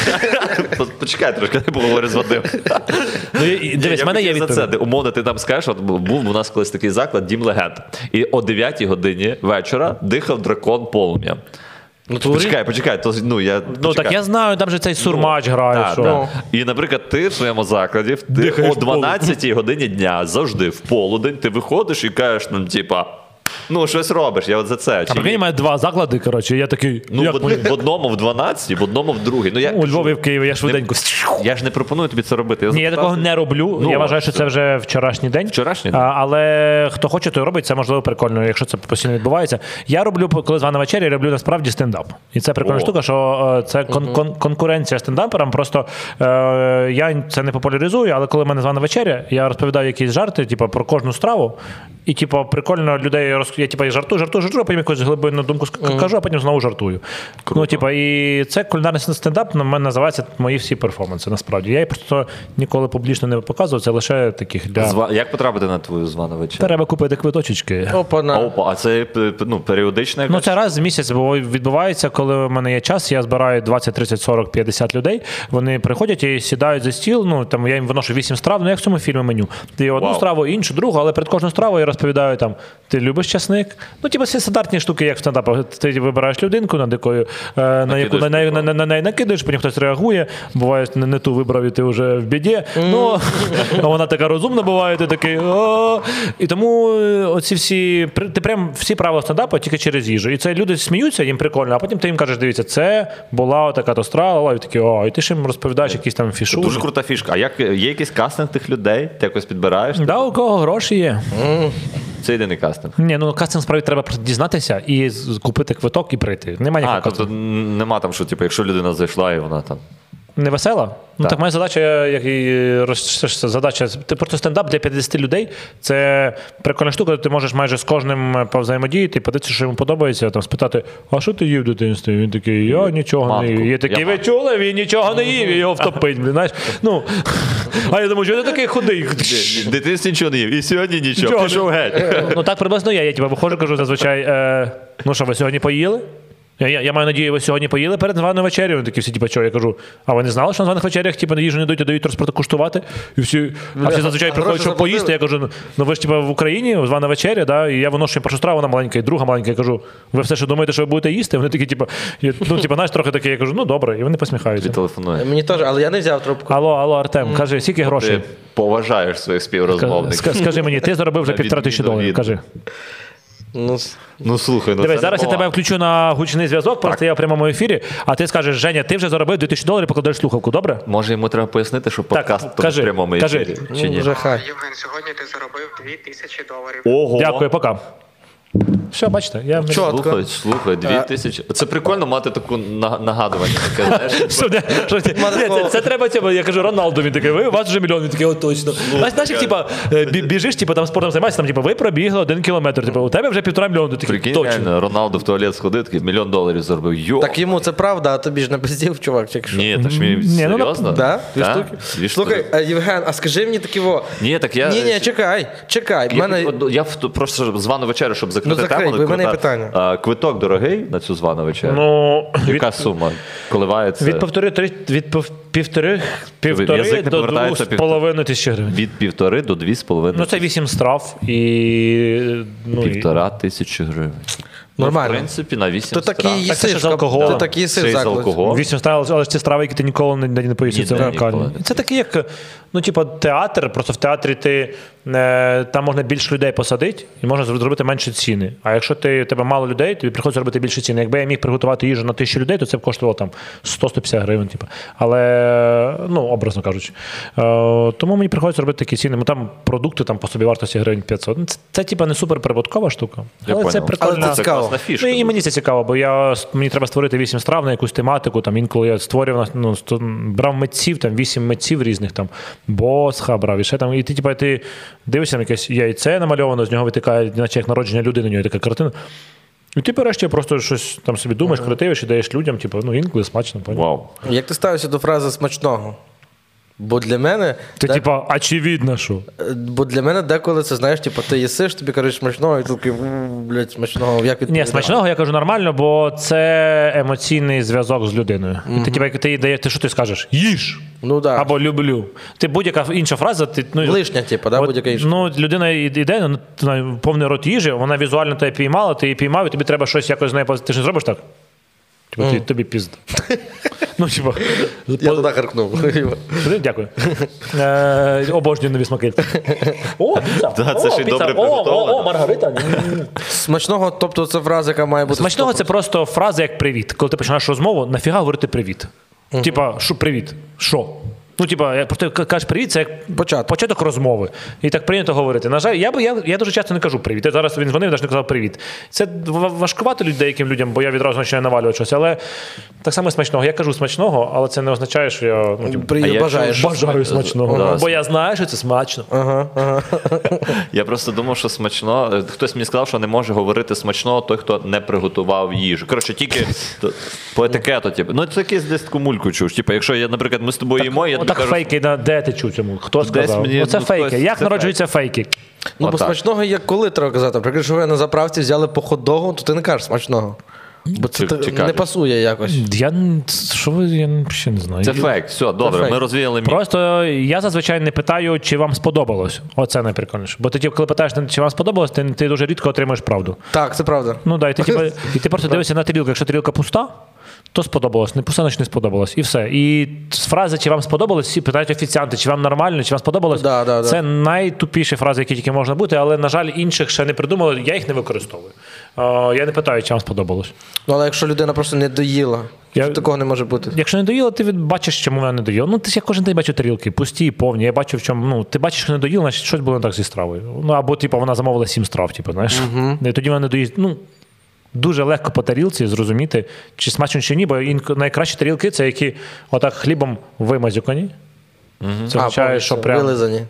Почекай трошки, я поговорю з Вадимом. Ну, і- дивись, Я в мене є хотів за відповідь. це. Умовно, ти там скажеш, от був у нас колись такий заклад Дім легенд. І о дев'ятій годині вечора дихав дракон полум'я. Ну, то Почекай, почекай, то, ну, я, Ну почекай. так я знаю, там же цей сурмач грає. Так, що. так. І, наприклад, ти в своєму закладі ти Дихаєш о дванадцятій годині дня завжди в полудень ти виходиш і кажеш, ну, типа, ну, щось робиш, я от за це. А Чи прикинь, ні? у мене два заклади, коротше, і я такий, Ну, як в, мені? в одному в дванадцятій, в одному в другій. Ну, я, У Львові, в Києві, я швиденько. я ж не пропоную тобі це робити. Я Ні, я такого не роблю. Ну, я вважаю, що все. це вже вчорашній день. Вчорашній А, день. але хто хоче, той робить. Це можливо прикольно, якщо це постійно відбувається. Я роблю, коли звана вечеря, я роблю насправді стендап. І це прикольна О. штука, що е, це кон- кон- конкуренція стендаперам. Просто е, я це не популяризую, але коли в мене звана вечеря, я розповідаю якісь жарти, типу, про кожну страву. І, типу, прикольно людей роз... я типу, жартую, жартую, жартую, а потім якусь глибинну думку ск- кажу, а потім знову жартую. Ну, типу, і це кулінарний стендап, на мене називається мої всі перформанси, насправді. Я їх просто ніколи публічно не показував, це лише таких для... Зва... Як потрапити на твою звану вечерю? Треба купити квиточечки. Опа, на. Опа, а це ну, періодична якась? Ну, це раз в місяць бо відбувається, коли в мене є час, я збираю двадцять, тридцять, сорок, п'ятдесят людей, вони приходять і сідають за стіл, ну, там, я їм виношу вісім страв, ну, як в цьому фільмі меню. Ти одну Вау. страву, іншу, другу, але перед кожною стравою я розповідаю, там, ти любиш часник? Ну, типу, всі стандартні штуки, як в стендапах. Ти вибираєш людинку, над якою, е, на яку на, на, на, на неї накидаєш, потім хтось реагує, буває, не, не ту вибрав, і ти вже в біді. Ну, а вона така розумна буває, ти такий, о. І тому е, оці всі, при- ти прям всі правила стендапу тільки через їжу. І це люди сміються, їм прикольно, а потім ти їм кажеш, дивіться, це була така то страва, і такі, о, і ти ж їм розповідаєш якісь там фішу. Дуже крута фішка. А як є якийсь кастинг тих людей? Ти якось підбираєш? Да, у кого гроші є. Це єдиний кастинг. Ні, ну кастинг справді треба просто дізнатися і з- купити квиток і прийти. Немає А, ніякого тобто кастингу. нема там, що типу, якщо людина зайшла і вона там. Не весела? Ну Так. так моя задача, як і роз- це ж задача. Ти просто стендап для п'ятдесят людей. Це прикольна штука, ти можеш майже з кожним повзаємодіяти, подивитися, що йому подобається, там спитати, а що ти їв в дитинстві? Він такий, я нічого Мамку. не їв. Я такий, Я ви мамку. чули? Він нічого не їв, і його втопить. Блін, знаєш? Ну, а я думаю, що ти такий худий? В дитинстві нічого не їв. І сьогодні нічого. Нічого не- Пішов геть. Ну так приблизно я. Я типу, виходжу, кажу зазвичай, е, ну що, ви сьогодні поїли? Я, я, я маю надію, ви сьогодні поїли перед званою вечерю. Вони такі всі, типу, що? Я кажу, а ви не знали, що на званих вечерях типу, їжу не дають, а дають просто куштувати? І всі, а всі зазвичай а приходять, гроші щоб поїсти. заплатили? Я кажу, ну, ну ви ж типу, в Україні, звана вечеря, да? І я виношу їм першу страву, вона маленька, і друга маленька. Я кажу, ви все ще думаєте, що ви будете їсти? Вони такі, типу, я- ну, типу, знаєш, трохи такі, я кажу, ну добре, і вони посміхаються. Телефонує. Мені теж, але я не взяв трубку. Алло, алло, Артем, кажи, скільки грошей? Ти поважаєш своїх співрозмовників. Ска- Скажи мені, ти заробив вже На півтора тисячі відміну доларів, від- кажи. Ну, с- Ну слухай, ну Дивись, це зараз я непогано. тебе включу на гучний зв'язок, просто я в прямому ефірі, а ти скажеш, Женя, ти вже заробив дві тисячі доларів, покладеш слухавку, добре? Може йому треба пояснити, що подкаст Так, в кажи, в прямому кажи. ефірі? Чи ні? вже хай. Євген, сьогодні ти заробив дві тисячі доларів. Ого. Дякую, пока. Все, бачите, я не Чотко. Слухай, слухай, дві тисячі. Це прикольно мати таку на- нагадування. Таке, знаєш. Що, де- що ти- Ні, це, це треба, типу, я кажу, Роналду, він такий, ви, у вас вже мільйон, він такий, о, точно. Знаєш, знаєш, як, типа, е, бі- біжиш, типу, там спортом займаєшся, там, типу, ви пробігли один кілометр, типу, у тебе вже півтора мільйона, ти такий, Прикинь, точно. реально, Роналду в туалет сходив, такий мільйон доларів заробив. Йо! Так йому це правда, а тобі ж не пиздів, чувак, чи що? Ні, та ж мені Ні, ну, серйозно? Да? Дві Да? штуки? Дві штуки. Слухай, е, Євген, а скажи мені такі во. Ні, так я... Ні, ні, чекай, чекай. В Я, мене... я, я в- просто звану вечерю, щоб закрити Ну, закрий, тему. бо в мене є крута. питання. А, квиток дорогий на цю звану вечерю? Ну, від, Яка сума коливається? від півтори, три- від пів- півтори, півтори Язик не до повертається, двох з половиною тисячі гривень. Від півтори до дві з половиною. Ну, це вісім страв і... Ну, і- Півтора тисячі гривень. Нормально. Ну, в принципі, на вісім То так і страв. Так це їсиш, ще з алкоголем. ти так і їсиш Ще й з заклади. алкоголем. Вісім страв, але ж ці страви, які ти ніколи не, не поїсти, це Ніде унікально. ніколи не Це таке, як ну, типу, театр, просто в театрі ти е, там можна більше людей посадити і можна зробити менше ціни. А якщо ти, у тебе мало людей, тобі приходиться робити більше ціни. Якби я міг приготувати їжу на тисячу людей, то це б коштувало там сто - сто п'ятдесят гривень. Типу. Але, ну, образно кажучи. Е, тому мені приходиться робити такі ціни. Ну, там продукти там, по собі вартості гривень п'ятсот. Ну, Це, це типу, не супер прибуткова штука. Я Але це понял. прикольно. Але це Це цікаво. класна фішка. Ну, і мені це цікаво, бо я, мені треба створити вісім страв на якусь тематику. Там, інколи я створював, ну, сто- брав митців, там, вісім митців різних, там, Босха брав, і ще там. І ти, типу, ти дивишся на якесь яйце намальовано, з нього витикає, наче як народження людини, у нього така картина. І ти береш, ти просто щось там собі думаєш, креативиш і даєш людям, типу, ну, інколи смачно. Поняв? Вау. Як ти ставишся до фрази смачного? Бо для мене, Ти, де- типу, очевидно, що. е, бо для мене деколи це, знаєш, типу, ти їсиш, тобі кажуть смачного, і ти такий, «М, блядь, смачного, як Ні, відповідати? смачного я кажу нормально, бо це емоційний зв'язок з людиною. Mm-hmm. Ти, типу, як ти їй даєш, ти що ти скажеш? Їж! Ну да. Або люблю. Ти будь-яка інша фраза, ти ну Лишня, типу, да, от, будь-яка інша. Ну, людина йде, ну, ти знаю, повний рот їжі, вона візуально тебе піймала, ти її піймав, і тобі треба щось якось з нею. поз- Ти ж не зробиш так? Типу, ти, тобі пізда. Ну, типу, Я туди харкнув. дякую. Е, обожнюю нові смаки. О, піца. Да, це О, ще й піца. добре О, приготовлено. О, о, Маргарита. Смачного, тобто це фраза, яка має бути. Смачного це просто фраза як привіт. Коли ти починаєш розмову, нафіга говорити привіт? Типа, що привіт? Що? Ну, типа, як просто к- кажеш привіт, це як Початок. початок розмови. І так прийнято говорити. На жаль, я, б- я, я дуже часто не кажу привіт. Я зараз він дзвонив, навіть не казав привіт. Це ва- важкувато люд- деяким людям, бо я відразу починаю навалювати щось. Але так само смачного. Я кажу смачного, але це не означає, що я ну, типу, При... А я бажаєш. чув, бажаю смачного. Да. Бо я знаю, що це смачно. Я просто думав, що смачно. Хтось мені сказав, що не може говорити смачно той, хто не приготував їжу. Коротше, тільки то- по етикету. Типу. Ну, це якийсь десь таку мульку чуєш. Типу, якщо я, наприклад, ми з тобою їмо, я тобі Отак кажу. фейки, на- де ти чув цьому? Хто сказав? мені, Оце ну, фейки. хтось- Як це народжуються фейки? Ну, бо Отак. смачного є коли треба казати. Наприклад, якщо ви на заправці взяли по хот-догу, то ти не кажеш смачного. Бо це Чи- те- чи не кажеш? пасує якось. Я н- що ви я ще не знаю. Це фейк. Все, добре, фейк. ми розвіяли міф. Просто я зазвичай не питаю, чи вам сподобалось. Оце найприкольніше. Бо ти, типу, коли питаєш, чи вам сподобалось, ти, ти дуже рідко отримуєш правду. Так, це правда. Ну да, і ти, типу, і ти просто дивишся на тарілку. Якщо тарілка пуста, то сподобалось. Не пуста, значить не сподобалось. І все. І з фрази, чи вам сподобалось, всі питають офіціанти, чи вам нормально, чи вам сподобалось. Да, да, да. Це найтупіші фрази, які тільки можна бути, але, на жаль, інших ще не придумали, я їх не використовую. Е, я не питаю, чи вам сподобалось. Ну, але якщо людина просто не доїла, Я- то такого не може бути. Якщо не доїла, ти від- бачиш, чому вона не доїла. Ну, ти ж я кожен день бачу тарілки, пусті і повні. Я бачу, в чому. Ну, ти бачиш, що не доїла, значить щось було не так зі стравою. Ну, або, типу, вона замовила сім страв, типу, знаєш. І тоді вона не доїсть. Ну, дуже легко по тарілці зрозуміти, чи смачно, чи ні, бо інк- найкращі тарілки це які отак хлібом вимазюкані. Це означає, повністю, що прям вилизані.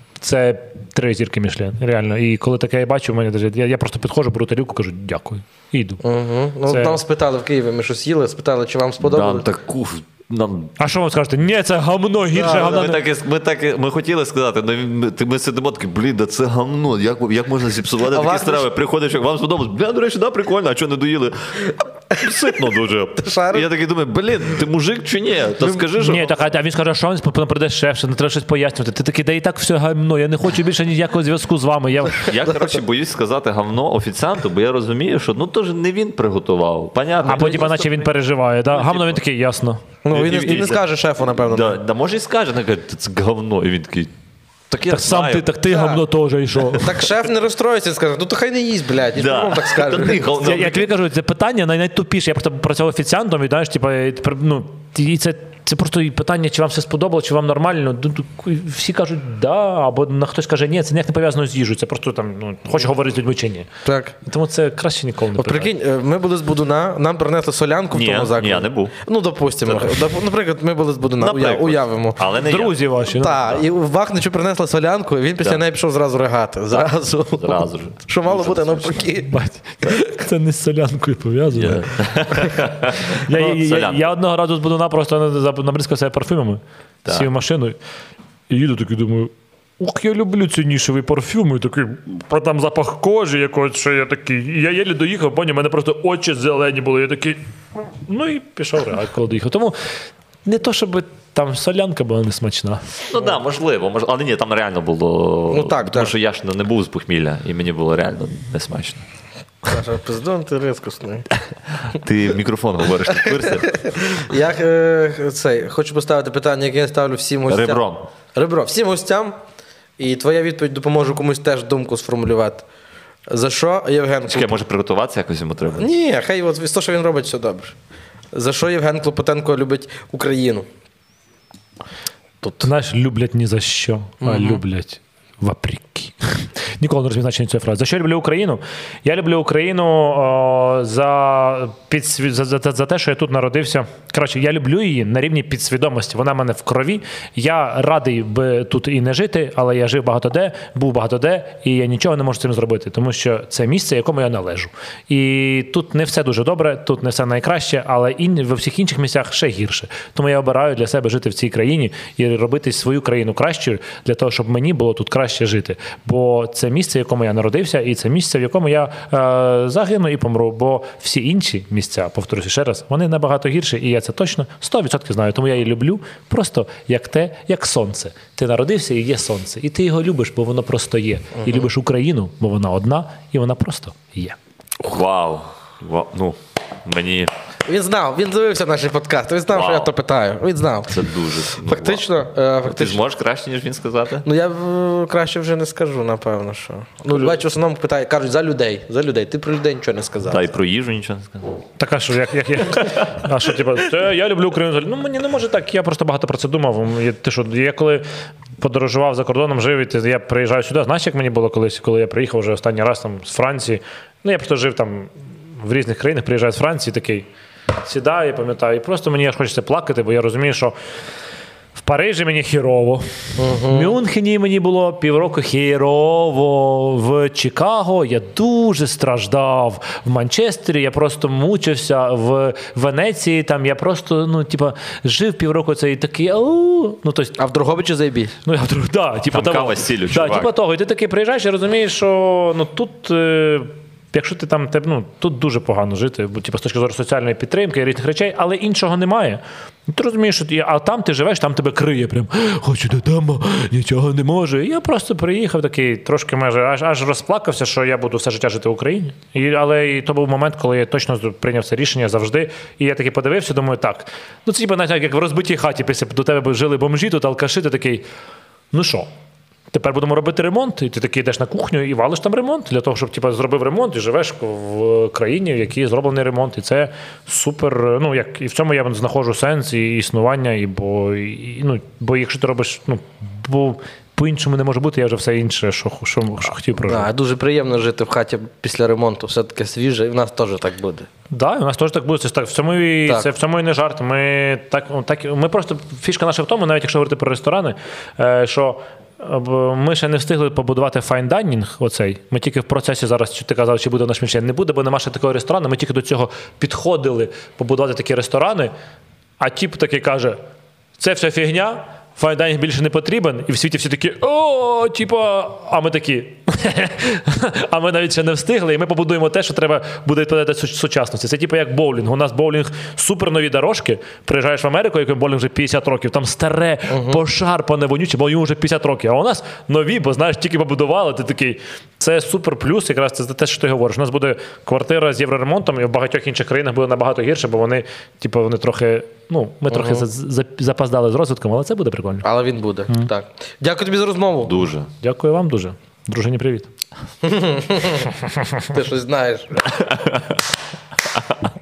це три зірки Мішлен. Реально. І коли таке я бачу, в мене даже, я, я просто підходжу, беру тарілку, кажу дякую. І йду. Угу. Ну, Це- Нам спитали в Києві, ми щось їли, спитали, чи вам сподобалось. Нам таку. Нам... А що вам скажете? Ні, це гамно, гірше Да, гамно. Ми так, і- ми, так, і- ми хотіли сказати, але ми, ти- ми сидимо такі, блін, да це гамно, як, як можна зіпсувати А такі вас страви? Приходиш, як вам сподобалось, бля, до речі, да, прикольно, а чого не доїли? Ситно дуже. шариш? І я такий думаю, блін, ти мужик чи ні? Та скажи, що... Ні, так, а- а він скаже, що він потім прийде шеф, що не треба щось пояснювати. Ти такий, да і так все гамно, я не хочу більше ніякого зв'язку з вами. Я... Я, коротше, боюсь сказати гавно офіціанту, бо я розумію, що ну то ж не він приготував. Понятно. Або типа, наче він переживає. Да? Гамно він такий, ясно. Ну, він, І- не- він і- не скаже шефу, напевно. Да, да, може і скаже, не каже, це говно. І він такий, так я Так сам знаю. ти, так ти гамно теж і що. Так шеф не розстроїться і скаже, ну то хай не їсть, блядь, ніхто Да. вам так скаже. Та ти говно. Я, я тобі кажу, це питання най- найтупіше. Я просто працював офіціантом і знаєш, типа, і тепер, ну, і це Це просто і питання, чи вам все сподобалося, чи вам нормально. Всі кажуть, да, або хтось каже, ні, це ніяк не пов'язано з їжею, це просто там, ну, хочеш говорити з людьми чи ні. Так. Тому це краще ніколи не От прикинь, ми були з Будуна, нам принесли солянку Ні, в тому закладі. ні, я не був. Ну, допустимо. Наприклад, ми були з Будуна, Наприклад. уявимо. Але не Друзі ваші. ну. Так, і Вахничу принесли солянку, і він після Так. неї пішов зразу ригати. Зразу. Зразу ж. Що мало Дуже бути смішно. навпаки. Бать, це не з солянкою пов'язано. Я- Я, Ну, я, я, солянка. я одного разу з Будуна просто набризкав себе парфюмами, Так. сів в машину і їду такий, думаю, ух, я люблю ці нішеві парфюми, такий, про там запах кожи якогось, що я такий. І я єлі доїхав, поняв, у мене просто очі зелені були, я такий, ну і пішов реально, коли доїхав. Тому не то, щоб там солянка була несмачна. Ну так, да, можливо, мож... але ні, там реально було. Ну, так, тому так. що я ж не був з похмілля, і мені було реально несмачно. Каже, пиздон, ти рискусний. Ти в мікрофон говориш на курсі. Я е, цей, хочу поставити питання, яке я ставлю всім гостям. Ребром. Ребро. Всім гостям. І твоя відповідь допоможе комусь теж думку сформулювати. За що Євген Чекай, може приготуватися якось йому треба? Ні, хай от з того, що він робить, все добре. За що Євген Клопотенко любить Україну? Тут, знаєш, люблять ні за що, а люблять вопреки. Ніколи не розумію значення цієї фрази. За що я люблю Україну? Я люблю Україну о, за, підсві... за, за, за те, що я тут народився. Коротше, я люблю її на рівні підсвідомості. Вона в мене в крові. Я радий би тут і не жити, але я жив багато де, був багато де, і я нічого не можу з цим зробити, тому що це місце, якому я належу. І тут не все дуже добре, тут не все найкраще, але ін... в всіх інших місцях ще гірше. Тому я обираю для себе жити в цій країні і робити свою країну кращою для того, щоб мені було тут краще жити. Бо це місце, в якому я народився, і це місце, в якому я е, загину і помру. Бо всі інші місця, повторюся ще раз, вони набагато гірші, і я це точно сто відсотків знаю. Тому я її люблю просто як те, як сонце. Ти народився і є сонце. І ти його любиш, бо воно просто є. І любиш Україну, бо вона одна, і вона просто є. Вау. Вау. Ну, мені Він знав, він дивився наші подкасти, він знав, Вау. що я то питаю. Він знав. це дуже. Ну, Фактично, е, вау. Ти фактично. зможеш краще, ніж він сказати? Ну я е, краще вже не скажу, напевно, що. Ну, бачу, в основному питають, кажуть, за людей. За людей. Ти про людей нічого не сказав. Та й про їжу нічого не сказав. Так, а що, як, як, як? А що, типу, це я люблю Україну. Ну, мені не може так, я просто багато про це думав. Я, ти що, я коли подорожував за кордоном, жив, і ти- я приїжджаю сюди. Знаєш, як мені було колись, коли я приїхав вже останній раз там з Франції. Ну, я просто жив там в різних країнах, приїжджаю з Франції, такий сідаю, пам'ятаю, і просто мені аж хочеться плакати, бо я розумію, що в Парижі мені хірово, в Мюнхені мені було півроку хірово, в Чикаго я дуже страждав, в Манчестері я просто мучився, в Венеції там я просто, ну, типа, жив півроку це і такий, ау, ну, тобто, А в Другобичі заєбіть. ну, я вдруг, да, типу, Там кава з сіллю, да, чувак. типу того, і ти такий приїжджаєш і розумієш, що ну, тут, е, якщо ти там, те, ну, тут дуже погано жити, бо, типу, з точки зору соціальної підтримки і різних речей, але іншого немає. Ну, ти розумієш, що ти, а там ти живеш, там тебе криє прям, хочу додому, нічого не можу. І я просто приїхав такий, трошки майже, аж, аж розплакався, що я буду все життя жити в Україні. І, але і то був момент, коли я точно прийняв це рішення завжди. І я таки подивився, думаю, так, ну це типу, навіть як в розбитій хаті, після до тебе жили бомжі, тут алкаши, ти такий, ну що? Тепер будемо робити ремонт, і ти такий йдеш на кухню і валиш там ремонт, для того, щоб типу, зробив ремонт і живеш в країні, в якій зроблений ремонт. І це супер. Ну, як, і в цьому я знаходжу сенс і існування, і, бо, і, ну, бо якщо ти робиш, ну, бо по-іншому не може бути, я вже все інше, що, що, що хотів прожити. Да, дуже приємно жити в хаті після ремонту, все таке свіже, і в нас теж так буде. Так, да, у нас теж так буде. Це, так, в, цьому і, Так. це в цьому і не жарт. Ми, так, так, ми просто, фішка наша в тому, навіть якщо говорити про ресторани, е, що ми ще не встигли побудувати файн-дайнінг оцей. Ми тільки в процесі зараз, що ти казав, чи буде наш мішень. Не буде, бо нема ще такого ресторану. Ми тільки до цього підходили побудувати такі ресторани, а тіп такий каже, це все фігня, файн-дайнінг більше не потрібен, і в світі всі такі, о, типа, а ми такі, а ми навіть ще не встигли, і ми побудуємо те, що треба буде відповідати сучасності. Це типу як боулінг. У нас боулінг супер нові дорожки. Приїжджаєш в Америку, який боулінг вже п'ятдесят років, там старе, uh-huh. пошарпане, вонюче, бо йому вже п'ятдесят років. А у нас нові, бо знаєш, тільки побудували, ти такий, це супер плюс, якраз це те, що ти говориш. У нас буде квартира з євроремонтом, і в багатьох інших країнах буде набагато гірше, бо вони, типу, вони трохи, ну, ми трохи uh-huh. запоздали з розвитком, але це буде прикольно. Але він буде. Mm. Так. Дякую тобі за розмову. Дуже. Дякую вам дуже. Дружині, привіт. Ти щось знаєш.